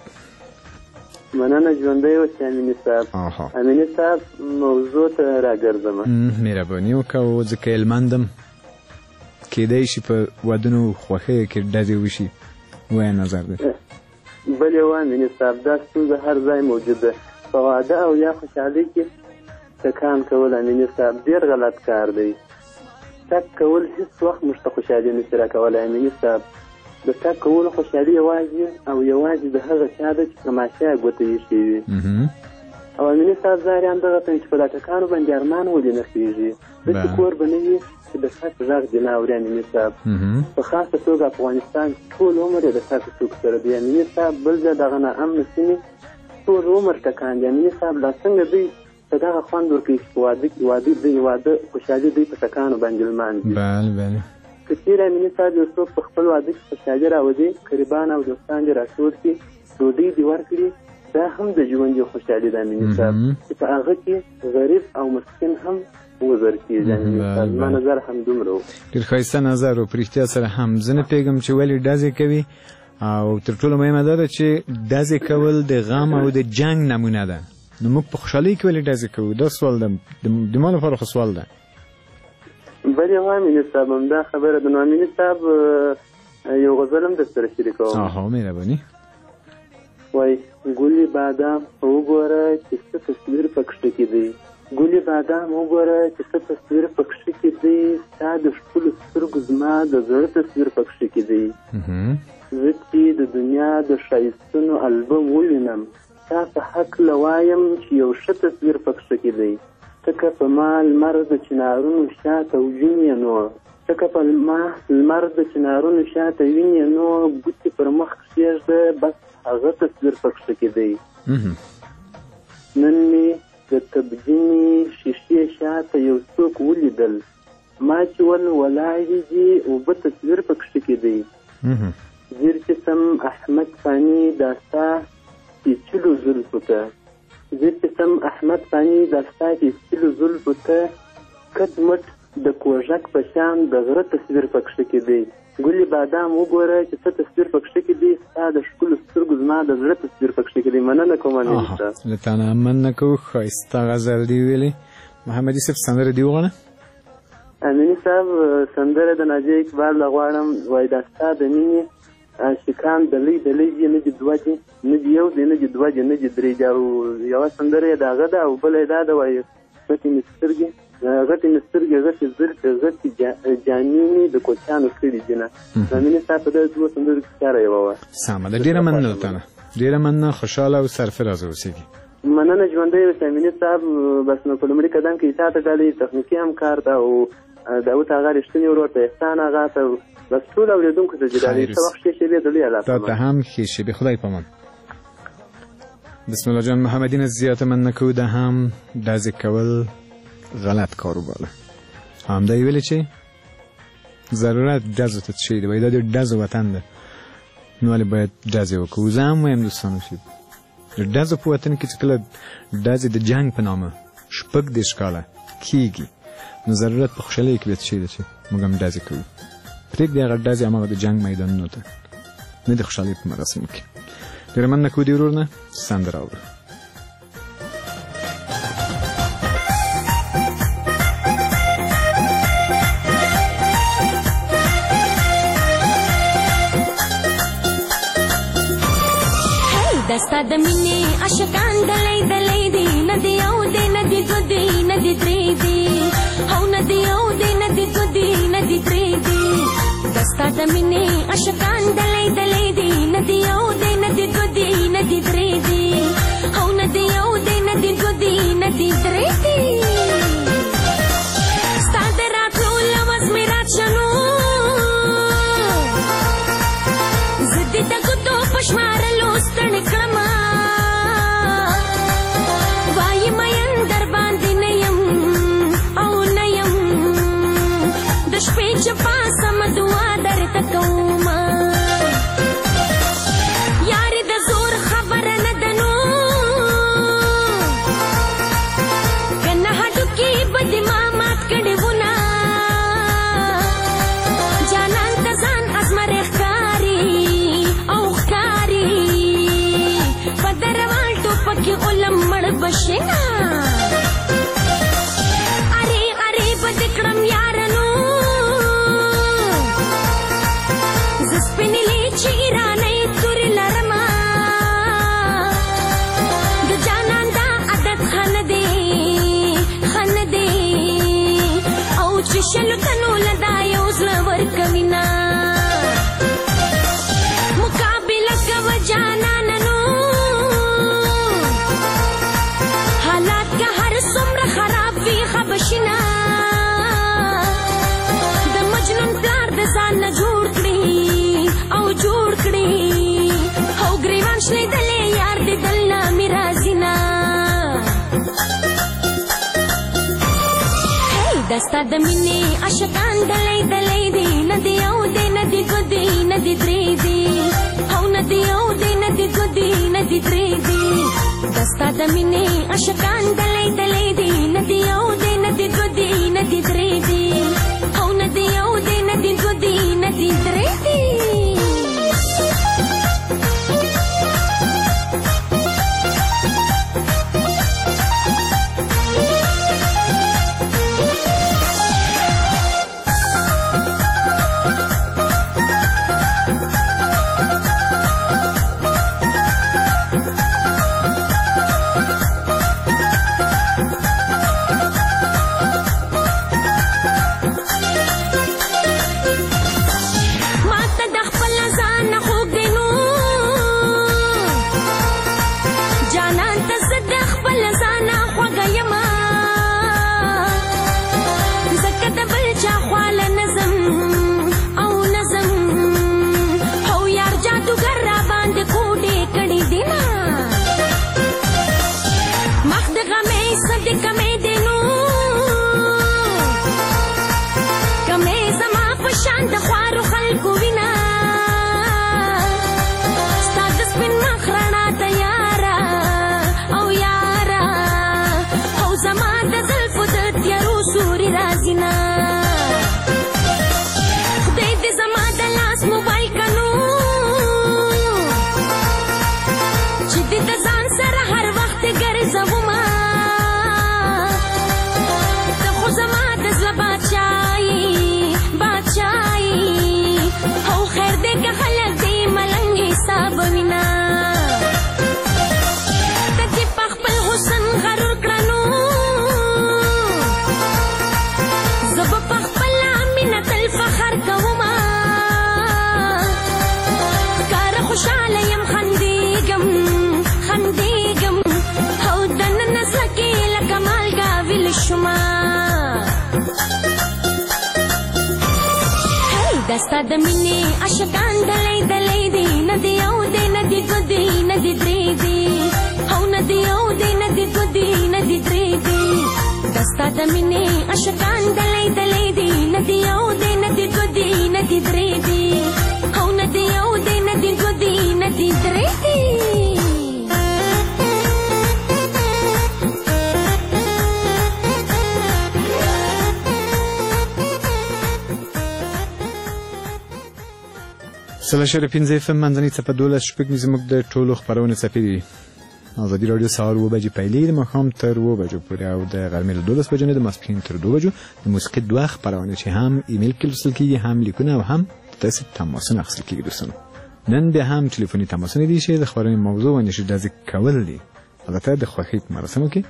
مننه ژوندی و چې امیني صاحب امیني صاحب موضوع ته راګرځم مهرباني وکړه ځکه هلمندم کېدای شي په ودونو خوښیو کې ډزې وشي وایه نظر دی بل یو امیني صاحب دا ستونزه هر ځای موجوده په واده او یا خوشحالۍ کې ټکان کول امیني صاحب ډېر غلط کار دی ټک کول هېڅ وخت موږ ته خوشحالي نشي راکولی امیني صاحب د ټک کولو خوشحالي یوازې او یوازې د هغه چا ده چې تماشا یې ګوته ایښې وي او امیني صاحب ظاهران دغه ته چې په دا ټکانو باندې ارمان ولې نه خېږي داسې کور به نه وي چې د ټک غږ دې نه اوري امیني صاحب په خاصه توګه افغانستان ټول عمر یې د ټک څوک سره دی امیني صاحب بل ځای دغه ناامنه سیمې ټول عمر ټکان دی امیني صاحب لا څنګه دوی په دغه خوند ورکوي چې په واده کې واده دوی واده خوشحالي دوی په ټکانو باندې لمانځي بله بله که چېرې امیني صاحب یو څوک په خپل واده کې خوشحالي راولي قریبان او دوستان دې راټول کړي ډوډۍ دې ورکړي دا هم د ژوند یو خوشحالي ده امیني صاحب چې په هغه کې غریب او مسکین هم وزر کېږي امیني صاحب زما نظر همدومره و ډېر ښایسته نظر و په رښتیا سره هم زه نه پوهېږم چې ولې ډزې کوي او تر ټولو مهمه دا ده چې ډزې کول د غم او د جنګ نمونه ده نو موږ په خوشحالۍ کې ولې ډزې کوو دا سوال ده د ما لپاره خو سوال ده بل یو امیني صاحب همدا خبره ده نو امیني صاحب یو غزل هم درسره شریکوم آها مهرباني وای ګلې بادام وګوره چې څه تصویر پکښې کې دی ګلې بادام وګوره چې څه تصویر پکښې کې دی، ستا د ښکلو سترګو زما د زړه تصویر پکښې کې دی. زه چې د دنیا د ښایستونو البم ووینم، ستا په هکله وایم چې یو ښه تصویر پکښې کې دی. څکه په ما لمر د چنارونو شاته وینې نو څکه په ما لمر د چنارونو شاته وینې نو ګوتې پر مخ کښېږده بس هغه تصویر پکښې کې دی. نن مې د تبجنې شیشې شاته یو څوک ولیدل، ما چې ول ولاړې دي اوبه تصویر پکښې کې دی. زیر چې سم احمد فاني دا ستا پیچلو زلفو ته، زیر چې سم احمد فاني دا ستا پیچلو زلفو ته کټ مټ د کوژک په شان د غره تصویر پکښې کې دی. ګلې بادام وګوره چې څه تصویر پکښې کې دی، ستا د ښکلو سترګو زما د زړه تصویر پکښې کې دی. مننه کوم امیني صاحب. له تا نه مننه کوو، ښایسته غزل دې ویلې. محمدي صاحب سندره دې وغواړه. امیني صاحب سندره د ناجیه اقبال له غواړم. وایي دا ستا د مینې عاشقان دلی دلی دي، نه دي دوه دي، نه دي یو دي، نه دي دوه دي، نه دي درې دي. او یوه سندره یې د هغه ده او بله یې دا ده، وایي غټې مې سترګې غټې مې سترګې غټې زرکې غټې جامې مې د کوچیانو کړي دي نه. امیني صاحب په دغه دوه سندرو کې چاره یوه وه. سمه ده، ډېره مننه له تا نه، ډېره مننه. خوشحاله او سرفرازه اوسېږي. مننه ژوندی اوسې امیني صاحب. بس نو په لومړي قدم کې اطاعت ډالۍ تخنیکي همکار ته او داود اغا رښتیني ورور ته، احسان اغا ته، بس ټول اورېدونکو ته چې دا ډېر ښه وخت ښې شېبې د لوی الله په امان. تا ته هم ښې شېبې، خدای په امان. بسم الله جان محمدي نه زیاته مننه کوو. دا هم ډزې کول غلط کار وباله. همدا یې ویلې چې ضرورت ډزو ته څه شی دی، وایي دا د ډزو وطن ده، نو ولې باید ډزې وکړو. زه هم وایم دوستانو چې د ډزو په وطن کې چې کله ډزې د جنګ په نامه شپږ دېرش کاله کېږي، نو ضرورت په خوشحالۍ کې بیا څه شی ده چې موږ هم ډزې کوو. پرېږدي هغه ډزې هماغه د جنګ میدانونو ته، نه د خوشحالۍ په مراسمو کې. ډېره مننه کوو دې ورور نه. سندره اورو. دستا د مینې عاشقان دلی دلی دي، نه دي یو دی نه دي دوه دي نه دي درې دي، او نه دي یو دی نه دي دوه دي نه دي درې دي. دستا د مینې عاشقان دلی دلی دي، نه دي یو دی نه دي دوه دي نه دي درې دي، او نه دي یو دی نه دي دوه دي نه دي درې دي. ستا د راتلو لوز مې رات شنو، زه دې د ګوتو په شمارلو ستړې کړمه، وایي مین در باندې نه یم او نه یم، د شپې چې پاسم دعا درته کومه. یارې د زور خبره نه ده نو، که نه هډوکي به دې ما مات کړې وونه، جانان ته ځان ازمرې ښکاري او ښکاري، په دروال ټوپکې غلم مړ بشینا. ارې ارې به دې کړم یارنو، زه سپینې لیچې ایرانۍ تورې لرمه، د جانان دا عادت ښه نه دی ښه نه دی، او چې شلو تنو له دا یو زړه ورکوي نه. مقابله کوه جانانه نو، حالات که هر څومره خراب وي خبشینه، د مجنون پلار د ځان نه جوړ کړي او جوړ کړي، او ګریوان شلیدلی یار دې دل نه مې راځي نه. دستا د مینې عاشقان دلی دلی دي، نه دي یو دی نه دي دوه دي نه دي درې دي، او نه دي یو دی نه دي دوه دي نه دي درې دي. دستا د مینې عاشقان دلی دلی دي، نه دي یو دی نه دي دوه دي نه دي درې دي، او نه دي یو دی نه دي دوه دي نه دي درې دي. دستا د مینې عاشقان دلې دلې دي ندی او دې ندی ګدي ندی درې دي او ندی او دې ندی ګدي ندی درې دي دستا د مینې عاشقان دلې دلې دي ندی او دې ندی ګدي ندی درې دي او ندی او دې ندی ګدي ندی درې دي سل شر پنځه اف ام منځنۍ څپه دولس شپږ زموږ د ټولو خبرونه څپې دي. ازادي راډیو سهار اوه بجې پیلې د ماښام تر اوه بجو پورې او د غرمې له دولس بجو نه د ماسپښین تر دوه بجو د موسیقي دوه خپرونې چې هم ایمیل کې لوستل کېږي هم لیکونه او هم تاسو تماسونه اخیستل کېږي. دوستانو نن بیا هم ټلیفوني تماسونه دي چې د خبرونې موضوع باندې چې ډزې کول دي البته د خوښۍ په مراسمو کې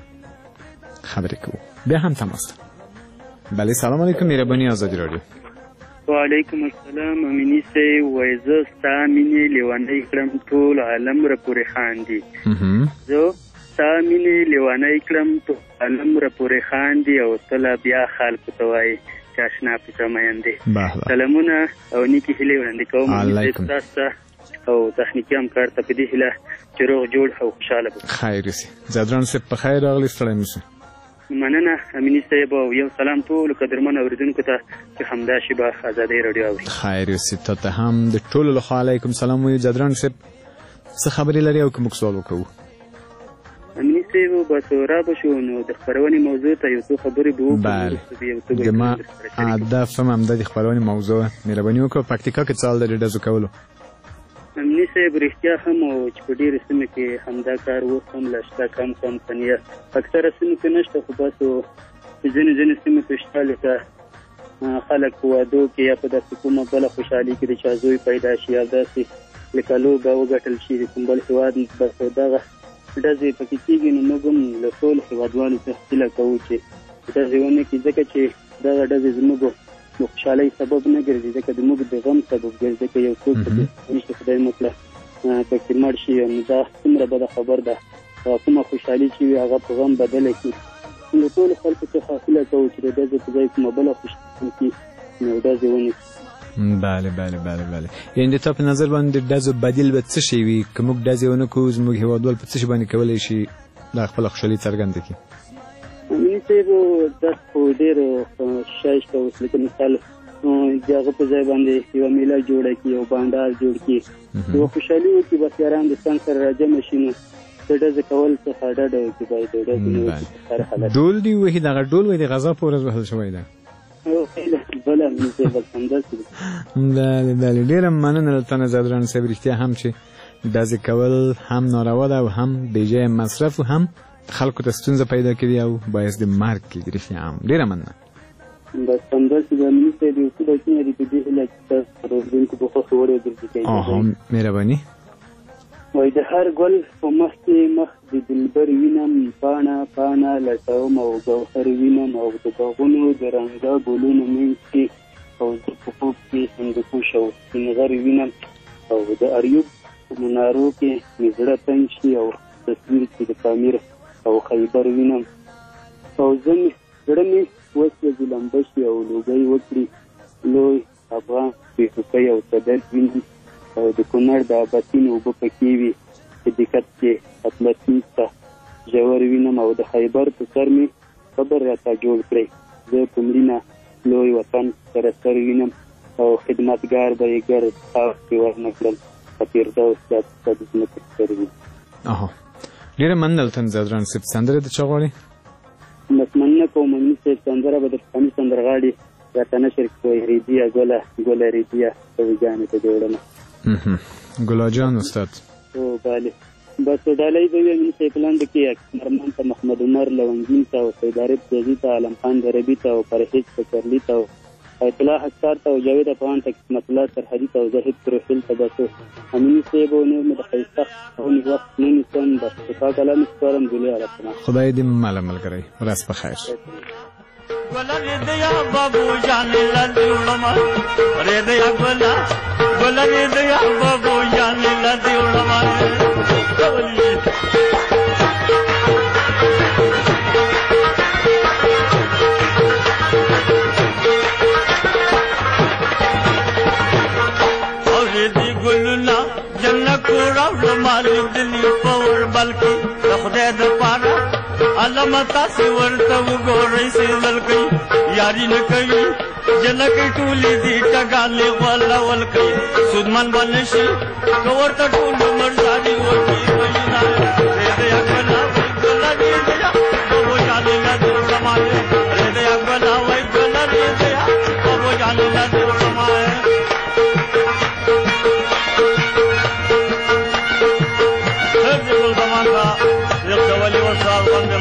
خبرې کوو. بیا هم تماس ته. بله سلام علیکم مهرباني ازادي راډیو. وعلیکم السلام امینی سي وایزه ستا مینې لیوانۍ کړم ټول عالم را پورې خاندي زه ستا مینې لیوانۍ کړم ټول عالم را پورې خاندي او تله بیا خلکو ته وایي چې اشنا پسه میندې سلامونه او نیکې هیلې وړاندې کوم ستاسو ته او تخنیکي همکار ته په دې هیله چې روغ جوړ او خوشحاله به خیر اوسې. زادران صاحب په خیر راغلی ستړی مه شئ. مننه امینی صاحب او یو سلام ټولو قدرمنو اورېدونکو ته چې همدا شیبه ازادۍ راډیو اوري. خیر اوسې. ته ته هم د ټولو لخوا علیکم سلام وایو. زادران صاحب څه خبرې لري او که موږ سوال وکړو؟ امینی صاحب بس رابه شو نو د خپرونې موضوع ته یو څو خبرې به وکړو. بله زما هدف هم همدا د خپرونې موضوع مهرباني وکړه. پکتیکا کې څه حال دی د ډزو کولو؟ امنی صاحب رښتیا هم او چې په ډېرو سیمو کې همدا کار اوس هم لا شته کم کم کنیه اکثره سیمو کې نشته خو بس ځینې ځینې سیمو کې شته لکه خلک په وادو کې یا په داسې کومه بله خوشحالي کې د چا زوی پیدا شي یا داسې لکه لوبه وګټل شي د کوم بل هېواد بس دغه ډزې پکې کېږي نو موږ هم له ټولو هېوادوالو څخه هیله کوو چې ډزې ونه کړي ځکه چې دغه ډزې زموږ د خوشحالۍ سبب نه ګرځي ځکه د موږ د غم سبب ګرځي ځکه یو څوک نشته خدای مکړه پکې مړ شي نو دا څومره بده خبر ده کومه خوشحالي چې وي هغه په غم بدله کړي نو ټولو خلکو څخه هیله کوو چې د ډزې په ځای کومه بله خوشحالي کړي نو ډزې ونه کړي. بله بله بله بله یعنې د تا په نظر باندې د ډزو بدیل به څه شی وي که موږ ډزې ونه کړو زموږ هېوادوال په څه شي باندې کولی شي دا خپله خوشحالي څرګنده کړي؟ امیني صاحب دا خو ډېر شی شته اوس لکه مثال د هغه په ځای باندې یوه میله جوړه کړي یو بانډار جوړ کړي یوه خوشحالي وکړي بس یاران دوستان سره راجمع شي نو د ډزې کول څخه ډډه وکړي باید د ډزې نه وکړي هر حالت ډول دي وهي دغه ډول وایي د غذا په ورځ وهل شوی ده بله امیني صاحب بس همداسې ده. بله بله ډېره مننه له تا نه زادران صاحب رښتیا هم چې ډزې کول هم ناروا ده او هم بېځایه مصرف و هم خلکو ته ستونزه پیدا کړي او باعث د مرګ کېږي. رښتیا هم ډېره مننه. بس همداسې د امیني صاحب یو څه بچونه دي په دې هیله چې تاسو اورېدونکو په خوښه وړې ګرځي کوي. اها مهرباني. وایي د هر ګل په مخ کې مخ د دلبر وینم پاڼه پاڼه لټوم او ګوهر وینم او د باغونو د رنګه ګلونو منځ کې او د په خوب کې هندوکش او سپین غر وینم او د اریوب په منارو کې مې زړه تنګ شي او تصویر کې د پامیر او خیبر وینم او زه مې زړه مې وسوځي لمبه شي او لوګی وکړي لوی افغان بېحوکۍ او صدر وینم او د کونړ د اباسین اوبه پکې وي چې دقت کې اطلسي ته ژور وینم او د خیبر په سر مې قبر راته جوړ کړی زه په مړینه لوی وطن سره سر وینم او خدمتګار به یې ګرد خاص کې ورنه کړل په فردوس دا د ځمکې سر وي. اها ډېره مننه له تا زادران صاحب. سندرې د چا غواړې؟ بس مننه کوم امیني صاحب سندره به د پښتني سندرغاړي راته نشر کړي ریدیا ګله ګله ریدیا سویجانې ته جوړمه ګلا جان استاد. او بله بس ډالۍ به وي امیني صاحب لاندې کې مرمان ته محمد عمر لونګین ته او سیدارب جزي ته عالم خان دربي ته او پرهیز پسرلي ته او آیت الله حسار ته او جاوید افغان ته قسمت الله سرحدي ته او زاهد پروفیل ته بس امیني صاحب او نور مې د ښایسته خپرونې وخت نه نیسم بس په پاک الله مې سپارم ګلې عرفنا خدای دې ماله ملګری ورځ په خیر. ګله ریدیا بابو جان لدی علما ریدیا ګله ګله ریدیا بابو جان لدی علما کور راوړم لیدلي په وربل کې د خدای دپاره علامه تاسې ورته وګورئ سیزل کوي یاري نه کوي جنکۍ ټولې دي ټګانې غولول کوي سودمن به نه شي که ورته ټول عمر زاري وکړي وینا ریدیا ګله وایي ګله ریدیا بابو جانې نه دې وړمایې ریدیا ګله وایي ګله ریدیا بابو جانې نه دې وړمایې ولي وصال غندم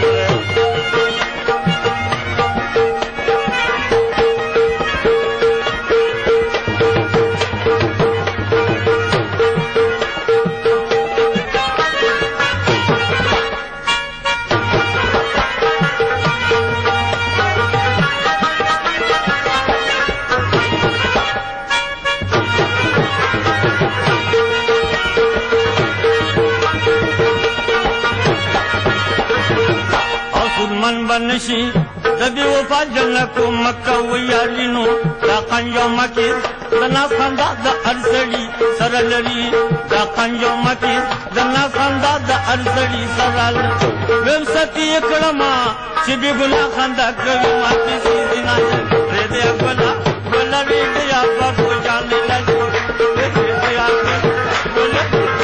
من بنشي د بي وفا جنکو مکه ویالینو دا قنجو مکی د ناس خندا د ارسړي سره لري دا قنجو مکی د ناس خندا د ارسړي سره لري ویم ستی کړما چې بي ګنا خندا کوي ماتي سي دينا رې دې ګنا ګل وی دې بابو جان لږ دې دې یا ګل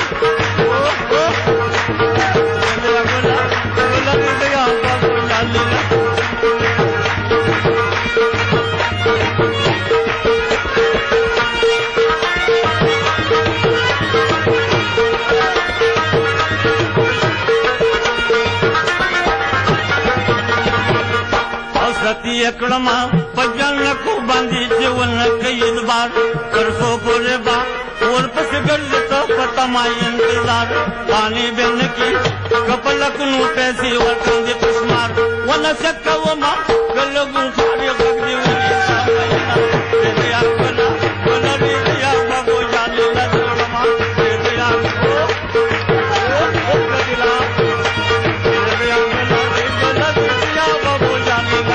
کړما پجن کو باندې جوون کوي دوبار کرسو پورې با اور پس ګرځتا پتا ما انتظار پانی بن کی کپل کو پیسې ورکوم دي پسمار ولا شک و ما کلګو خاري غږ دی دې یا کلا ولا دې یا بابو جان لا جوړما دې یا او او کلا دې یا کلا دې یا بابو جان لا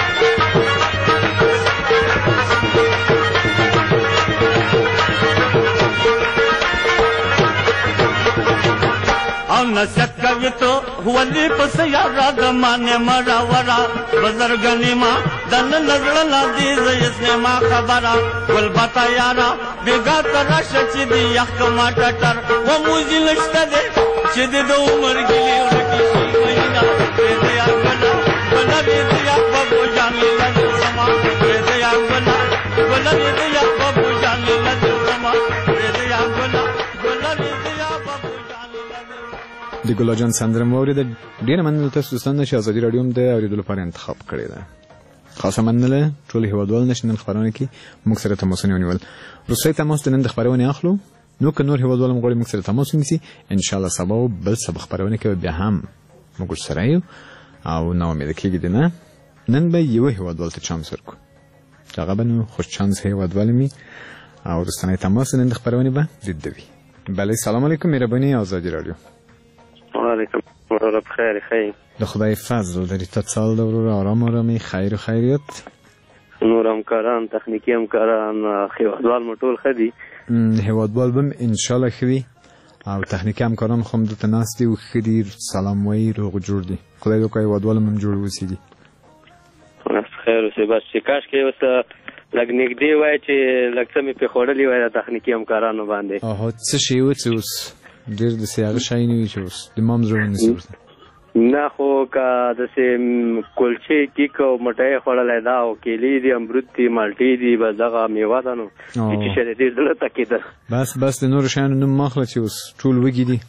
نسکوي تو هو دې پس یارا د مانه مرا ورا بزرګنی ما دن نظر لا دې زې ما خبره ول بتا یارا بیګا تر شچ دې یخ ما ټټر و موزي لشته دې چې دې د عمر ګلې ورکی شي وینا دې یا ګنا ګنا دې یا بابو جان لا سما دې یا ګنا ګنا دې یا بابو جان لا سما دې یا ګنا ګنا دې یا بابو د ګلا جان سندره مورید ډیر مننه تاسو دوستان چې ازادي رادیو د اوریدلو لپاره انتخاب کړی ده خاصه مننه ټول هیوادوال نشنل خبرونه کې موږ سره تماس ونیول روسي تماس د نن د خبرونه اخلو نو که نور هیوادوال موږ موږ سره تماس ونیسي ان شاء الله سبا بل سبا خبرونه کې بیا هم موږ سره یو او نو امید کېږي نه نن به یو هیوادوال ته چانس ورکو هغه به نو خوش چانس هیوادوال می او رسنۍ تماس نن د خبرونه به زیدوي بله سلام علیکم مهرباني ازادي رادیو وعلیکم ورحمت بخیر خیر د خدای فضل داری تا سال دور آرام آرامی خیر و خیریت نور همکاران تخنیکی همکاران هیوادوال مټول خدي هیوادوال بم ان شاء الله خوي او تخنیکی همکاران خو د تناستي او خدي سلام وای روغ جوړ دي خدای دې کوي هیوادوال مم جوړ وسیږي خیر اوسه بس چې کاش کې اوس لګ نګدي وای چې لکه مې په خورلې وای د تخنیکی همکارانو باندې اوه څه شی و څه اوس ډیر د سیاغه شای نه وی چې اوس د مام زړه نه سي نه خو کا د سیم کلچې کیک او مټای خړلای دا او کېلې دي امرود دي مالټي دي بزغه میوه ده نو چې شه دې دلته تکیده بس بس د نور شان نو مخله چې اوس ټول وګی دي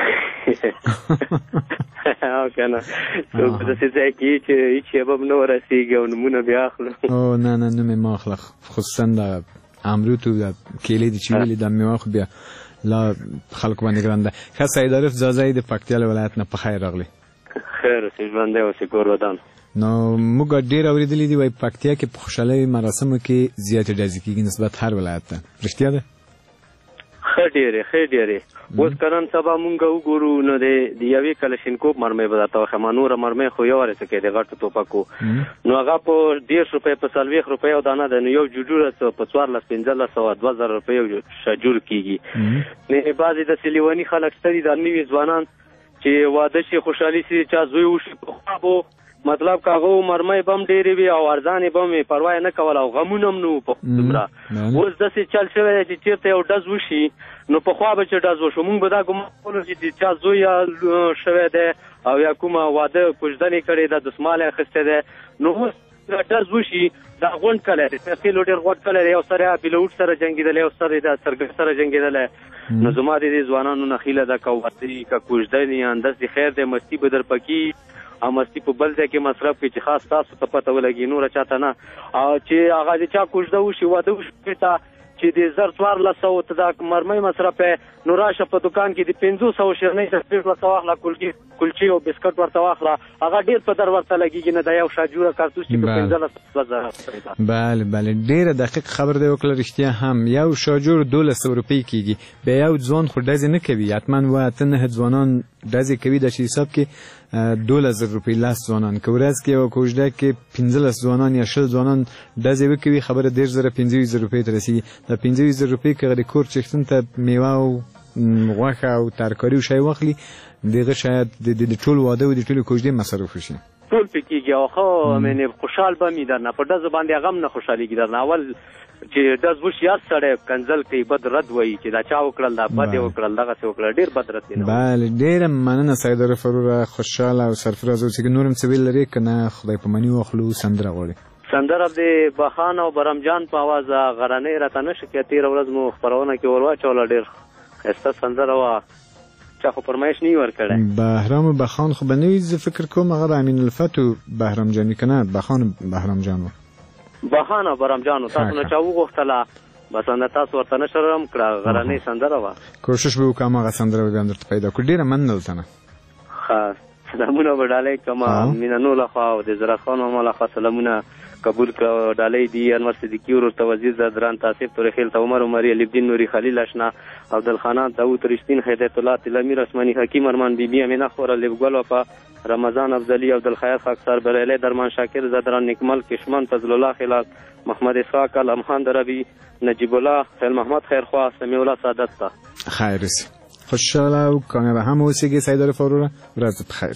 او کنه نو د څه ځای کې چې هیڅ به نو راسيږي او نمونه بیا اخلو او نه نه نو مې مخله خصوصا د امرود او د کېلې دي چې ویلې د میوه خو بیا لا خلق باندې ګرانده خاصه ادارف زازای د پکتیا ولایت نه په خیر راغلی خیر سي باندې او سي کور ودان نو موږ ډیر اوریدلې دی وای پکتیا کې په خوشحالي مراسمو کې زیات ډازي کېږي نسبت هر ولایت ته رښتیا ده ښه ډېرې ښه ډېرې اوس که نن سبا مونږ وګورو نو د یوې کلشینکوف مرمۍ به درته وښیم نوره مرمۍ خو یو وارې څه کوي د غټو توپکو نو هغه په دېرش روپۍ په څلوېښت روپۍ او دانه ده نو یو جوجوره په څوارلس پنځلس سوه دوه زره روپۍ یو شجور کېږي نو بعضې داسې لیوني خلک شته دي دا نوي ځوانان چې واده شي خوشحالي شي چا زوی وشي پخوا به مطلب که هغه مرمۍ به هم ډېرې وي او ارزانې به هم یې پروا یې نه کوله او غمونه هم نه وو په دومره اوس داسې چل شوی دی چې چېرته یو ډز وشي نو پخوا به چې ډز وشو مونږ به دا ګمان کولو چې د چا زوی یا شوی دی او یا کومه واده کوژدنې کړې ده دسمال یې اخیستی دی نو اوس ډز وشي دا غونډ کلی دی تخیلو ډېر غونډ کلی دی یو سر یې پیلوټ سره جنګېدلی یو سر یې د سرګر سره جنګېدلی نو زما د دې ځوانانو نه هیله ده که واده وي که کوژدنې انداسې خیر دی مستي به در پکې او مستی په بل ځای کې مصرف کړي چې خاص تاسو ته پته ولګي نوره چاته نه او چې هغه د چا کوژده وشي واده وشي ته چې د زر څوارلس سوو ته دا مرمۍ مصرف یې نو راشه په دوکان کې د پنځو سوو شیرنۍ سپېټ ورته واخله کلچې او بسکټ ورته واخله هغه ډېر په در ورته لګېږي نه دا یو شاجوره کارتوس چې په پنځلس دوه زره بله بله ډېره دقیق خبر دی وکړه رښتیا هم یو شاجور دولس سوه روپۍ کېږي بیا یو ځوان خو ډزې نه کوي حتما اوه اته نهه ځوانان ډزې کوي د چې حساب کې دولس زره روپۍ لس ځوانان که ورځ کې یوه کوژده کې پنځلس ځوانان یا شل ځوانان ډزې وکوي خبره دېرش زره پنځه ویشت زره روپۍ ته رسېږي دا پنځه ویشت زره روپۍ که د کور چښتن ته میوه او غوښه او ترکاري او شی واخلي دغه شاید د ټول واده او د ټولې کوژدې مصرف وشي ټول پې کېږي او ښه مینې خوشحال به مې درنه په ډزو باندې هغه هم نه خوشحالېږي درنه اول چې ډز وشي هر سړی کنځل کوي بد رد وایي چې دا چا وکړل دا بد یې وکړل دغسې وکړل ډېر بد رد دی بله ډېره مننه سیداره فروره خوشحاله او سرفراز اوسېږي نور هم څه ویل لرې که نه خدای په مني واخلو سندره غواړي سندره د بخان او برمجان په اواز غرنۍ راته نه شکه تېره ورځ مو خپرونه کې ور واچوله ډېر ښایسته سندره وه چا خو فرمایش نه وي ورکړی بهرام و بخان خو به نه وي زه فکر کوم هغه د امین الفت و بهرام جاني که نه بخان بهرام جان و بخان او برام جانو تاسو نه چا وغوښتله بس نه تاسو ورته نه شرم کړه غرنۍ سندره وه کوشش به وکړم هغه سندره به بیا هم درته پیدا کړو ډېره مننه دلته نه ښه سلامونه به ډالۍ کړم میننو لخوا او د زرت خان ماما لخوا سلامونه قبول کړه ډالۍ دي انور صدیقي ورته وزیر زادران تاسف تورخیل ته عمر عمري علي الدین نوري خلیل اشنا عبدالخانان داود رشتین هدایت الله تلمیر اسماني حکیم ارمان بیبي امینه خور لبګل وفا رمضان افضلی عبدالخیر خاکسار بریلی درمان شاکر زادران نکمل کشمن فضل الله خلال محمد اسحاق الامخان دربی نجیب الله خیل محمد خیرخوا سمیع الله سعادت ته خیر رسی خوشحاله او کامیاب هم اوسېږي سیداره فروره ورځ بخیر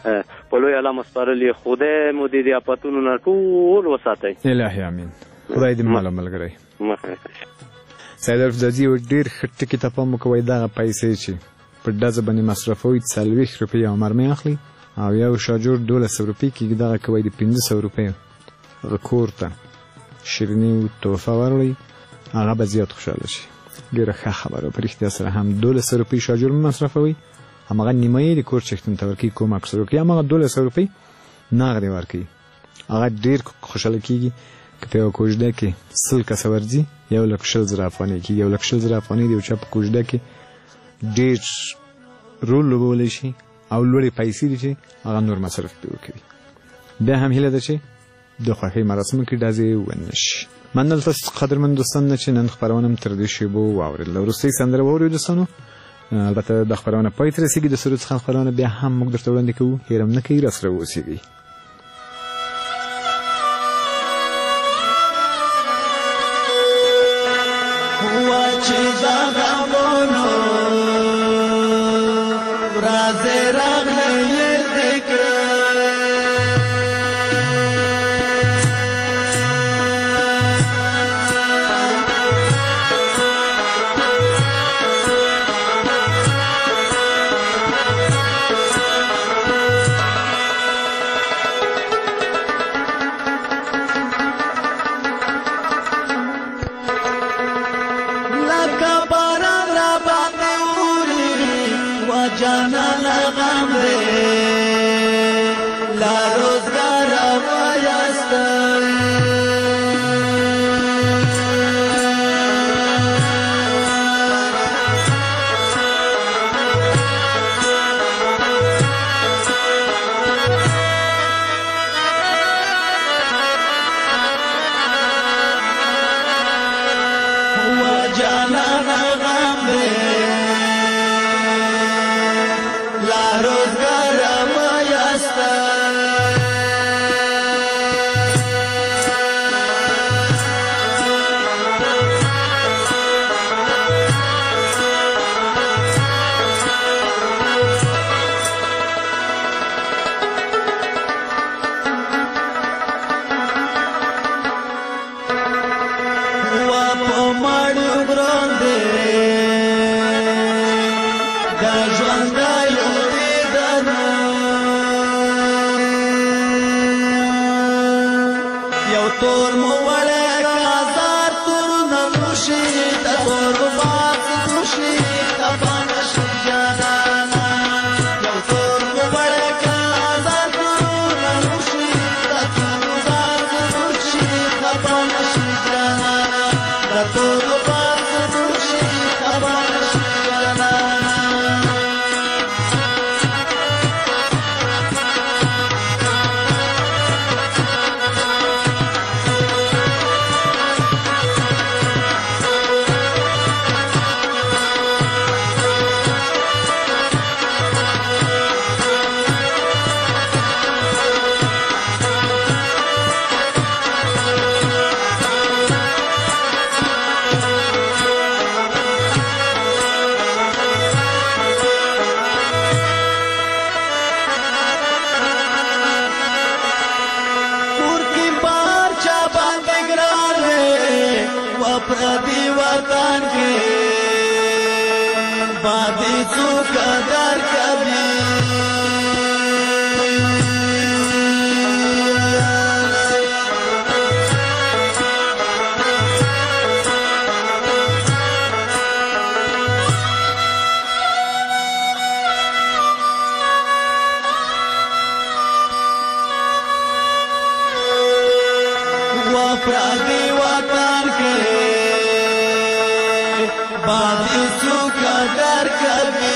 په لوی الله مسپارلې خدای مو دې د آفتونو نه ټول وساتئ الهي امین خدای دې ماله ملګری سیداره فضلي یو ډېر ښه ټکي ته پام وکوئ دغه پیسې چې په ډزه باندې مصرفوئ څلوېښت روپۍ یوه مرمۍ اخلي او یو شاجور دولس سوه روپۍ کېږي دغه کوئ د پنځه سوه روپیو هغه کور ته شیریني او تحفه وروړئ هغه به زیات خوشحاله شي ډېره ښه خبره په رښتیا سره هم دولس سوه روپۍ شاجور مه مصرفوئ هماغه نیمایي د کور چښتن ته ورکوي کومک سره ورکوي هماغه دولس سوه روپۍ نغدې ورکوي هغه ډېر خوشحاله کېږي که په یوه کوژده کې سل کسه ورځي یو لک شل زره افغانۍ کېږي یو لک شل زره افغانۍ د یو چا په کوژده کې ډېر رول لوبولی شي او لوړې پیسې دي چې هغه نور مصرف پرې وکوي بیا هم هیله ده چې د خوښۍ مراسمو کې ډزې ونه شي مننه تاسو قدرمن دوستان نه چې نن خپرونه م تر دې شیبو واورېدله وروستۍ سندره واورئ دوستانو البته د خپرونه پای ته رسېږي د سرود څخه خپرونه بیا هم موږ درته وړاندې کوو هېر هم نه کوي راسره واوسېږئ جانا غم لا روزگار مایستا پردی وطن کے بادی تو قدر کبھی وہ پردی وطن کے बादी सुखा डर कभी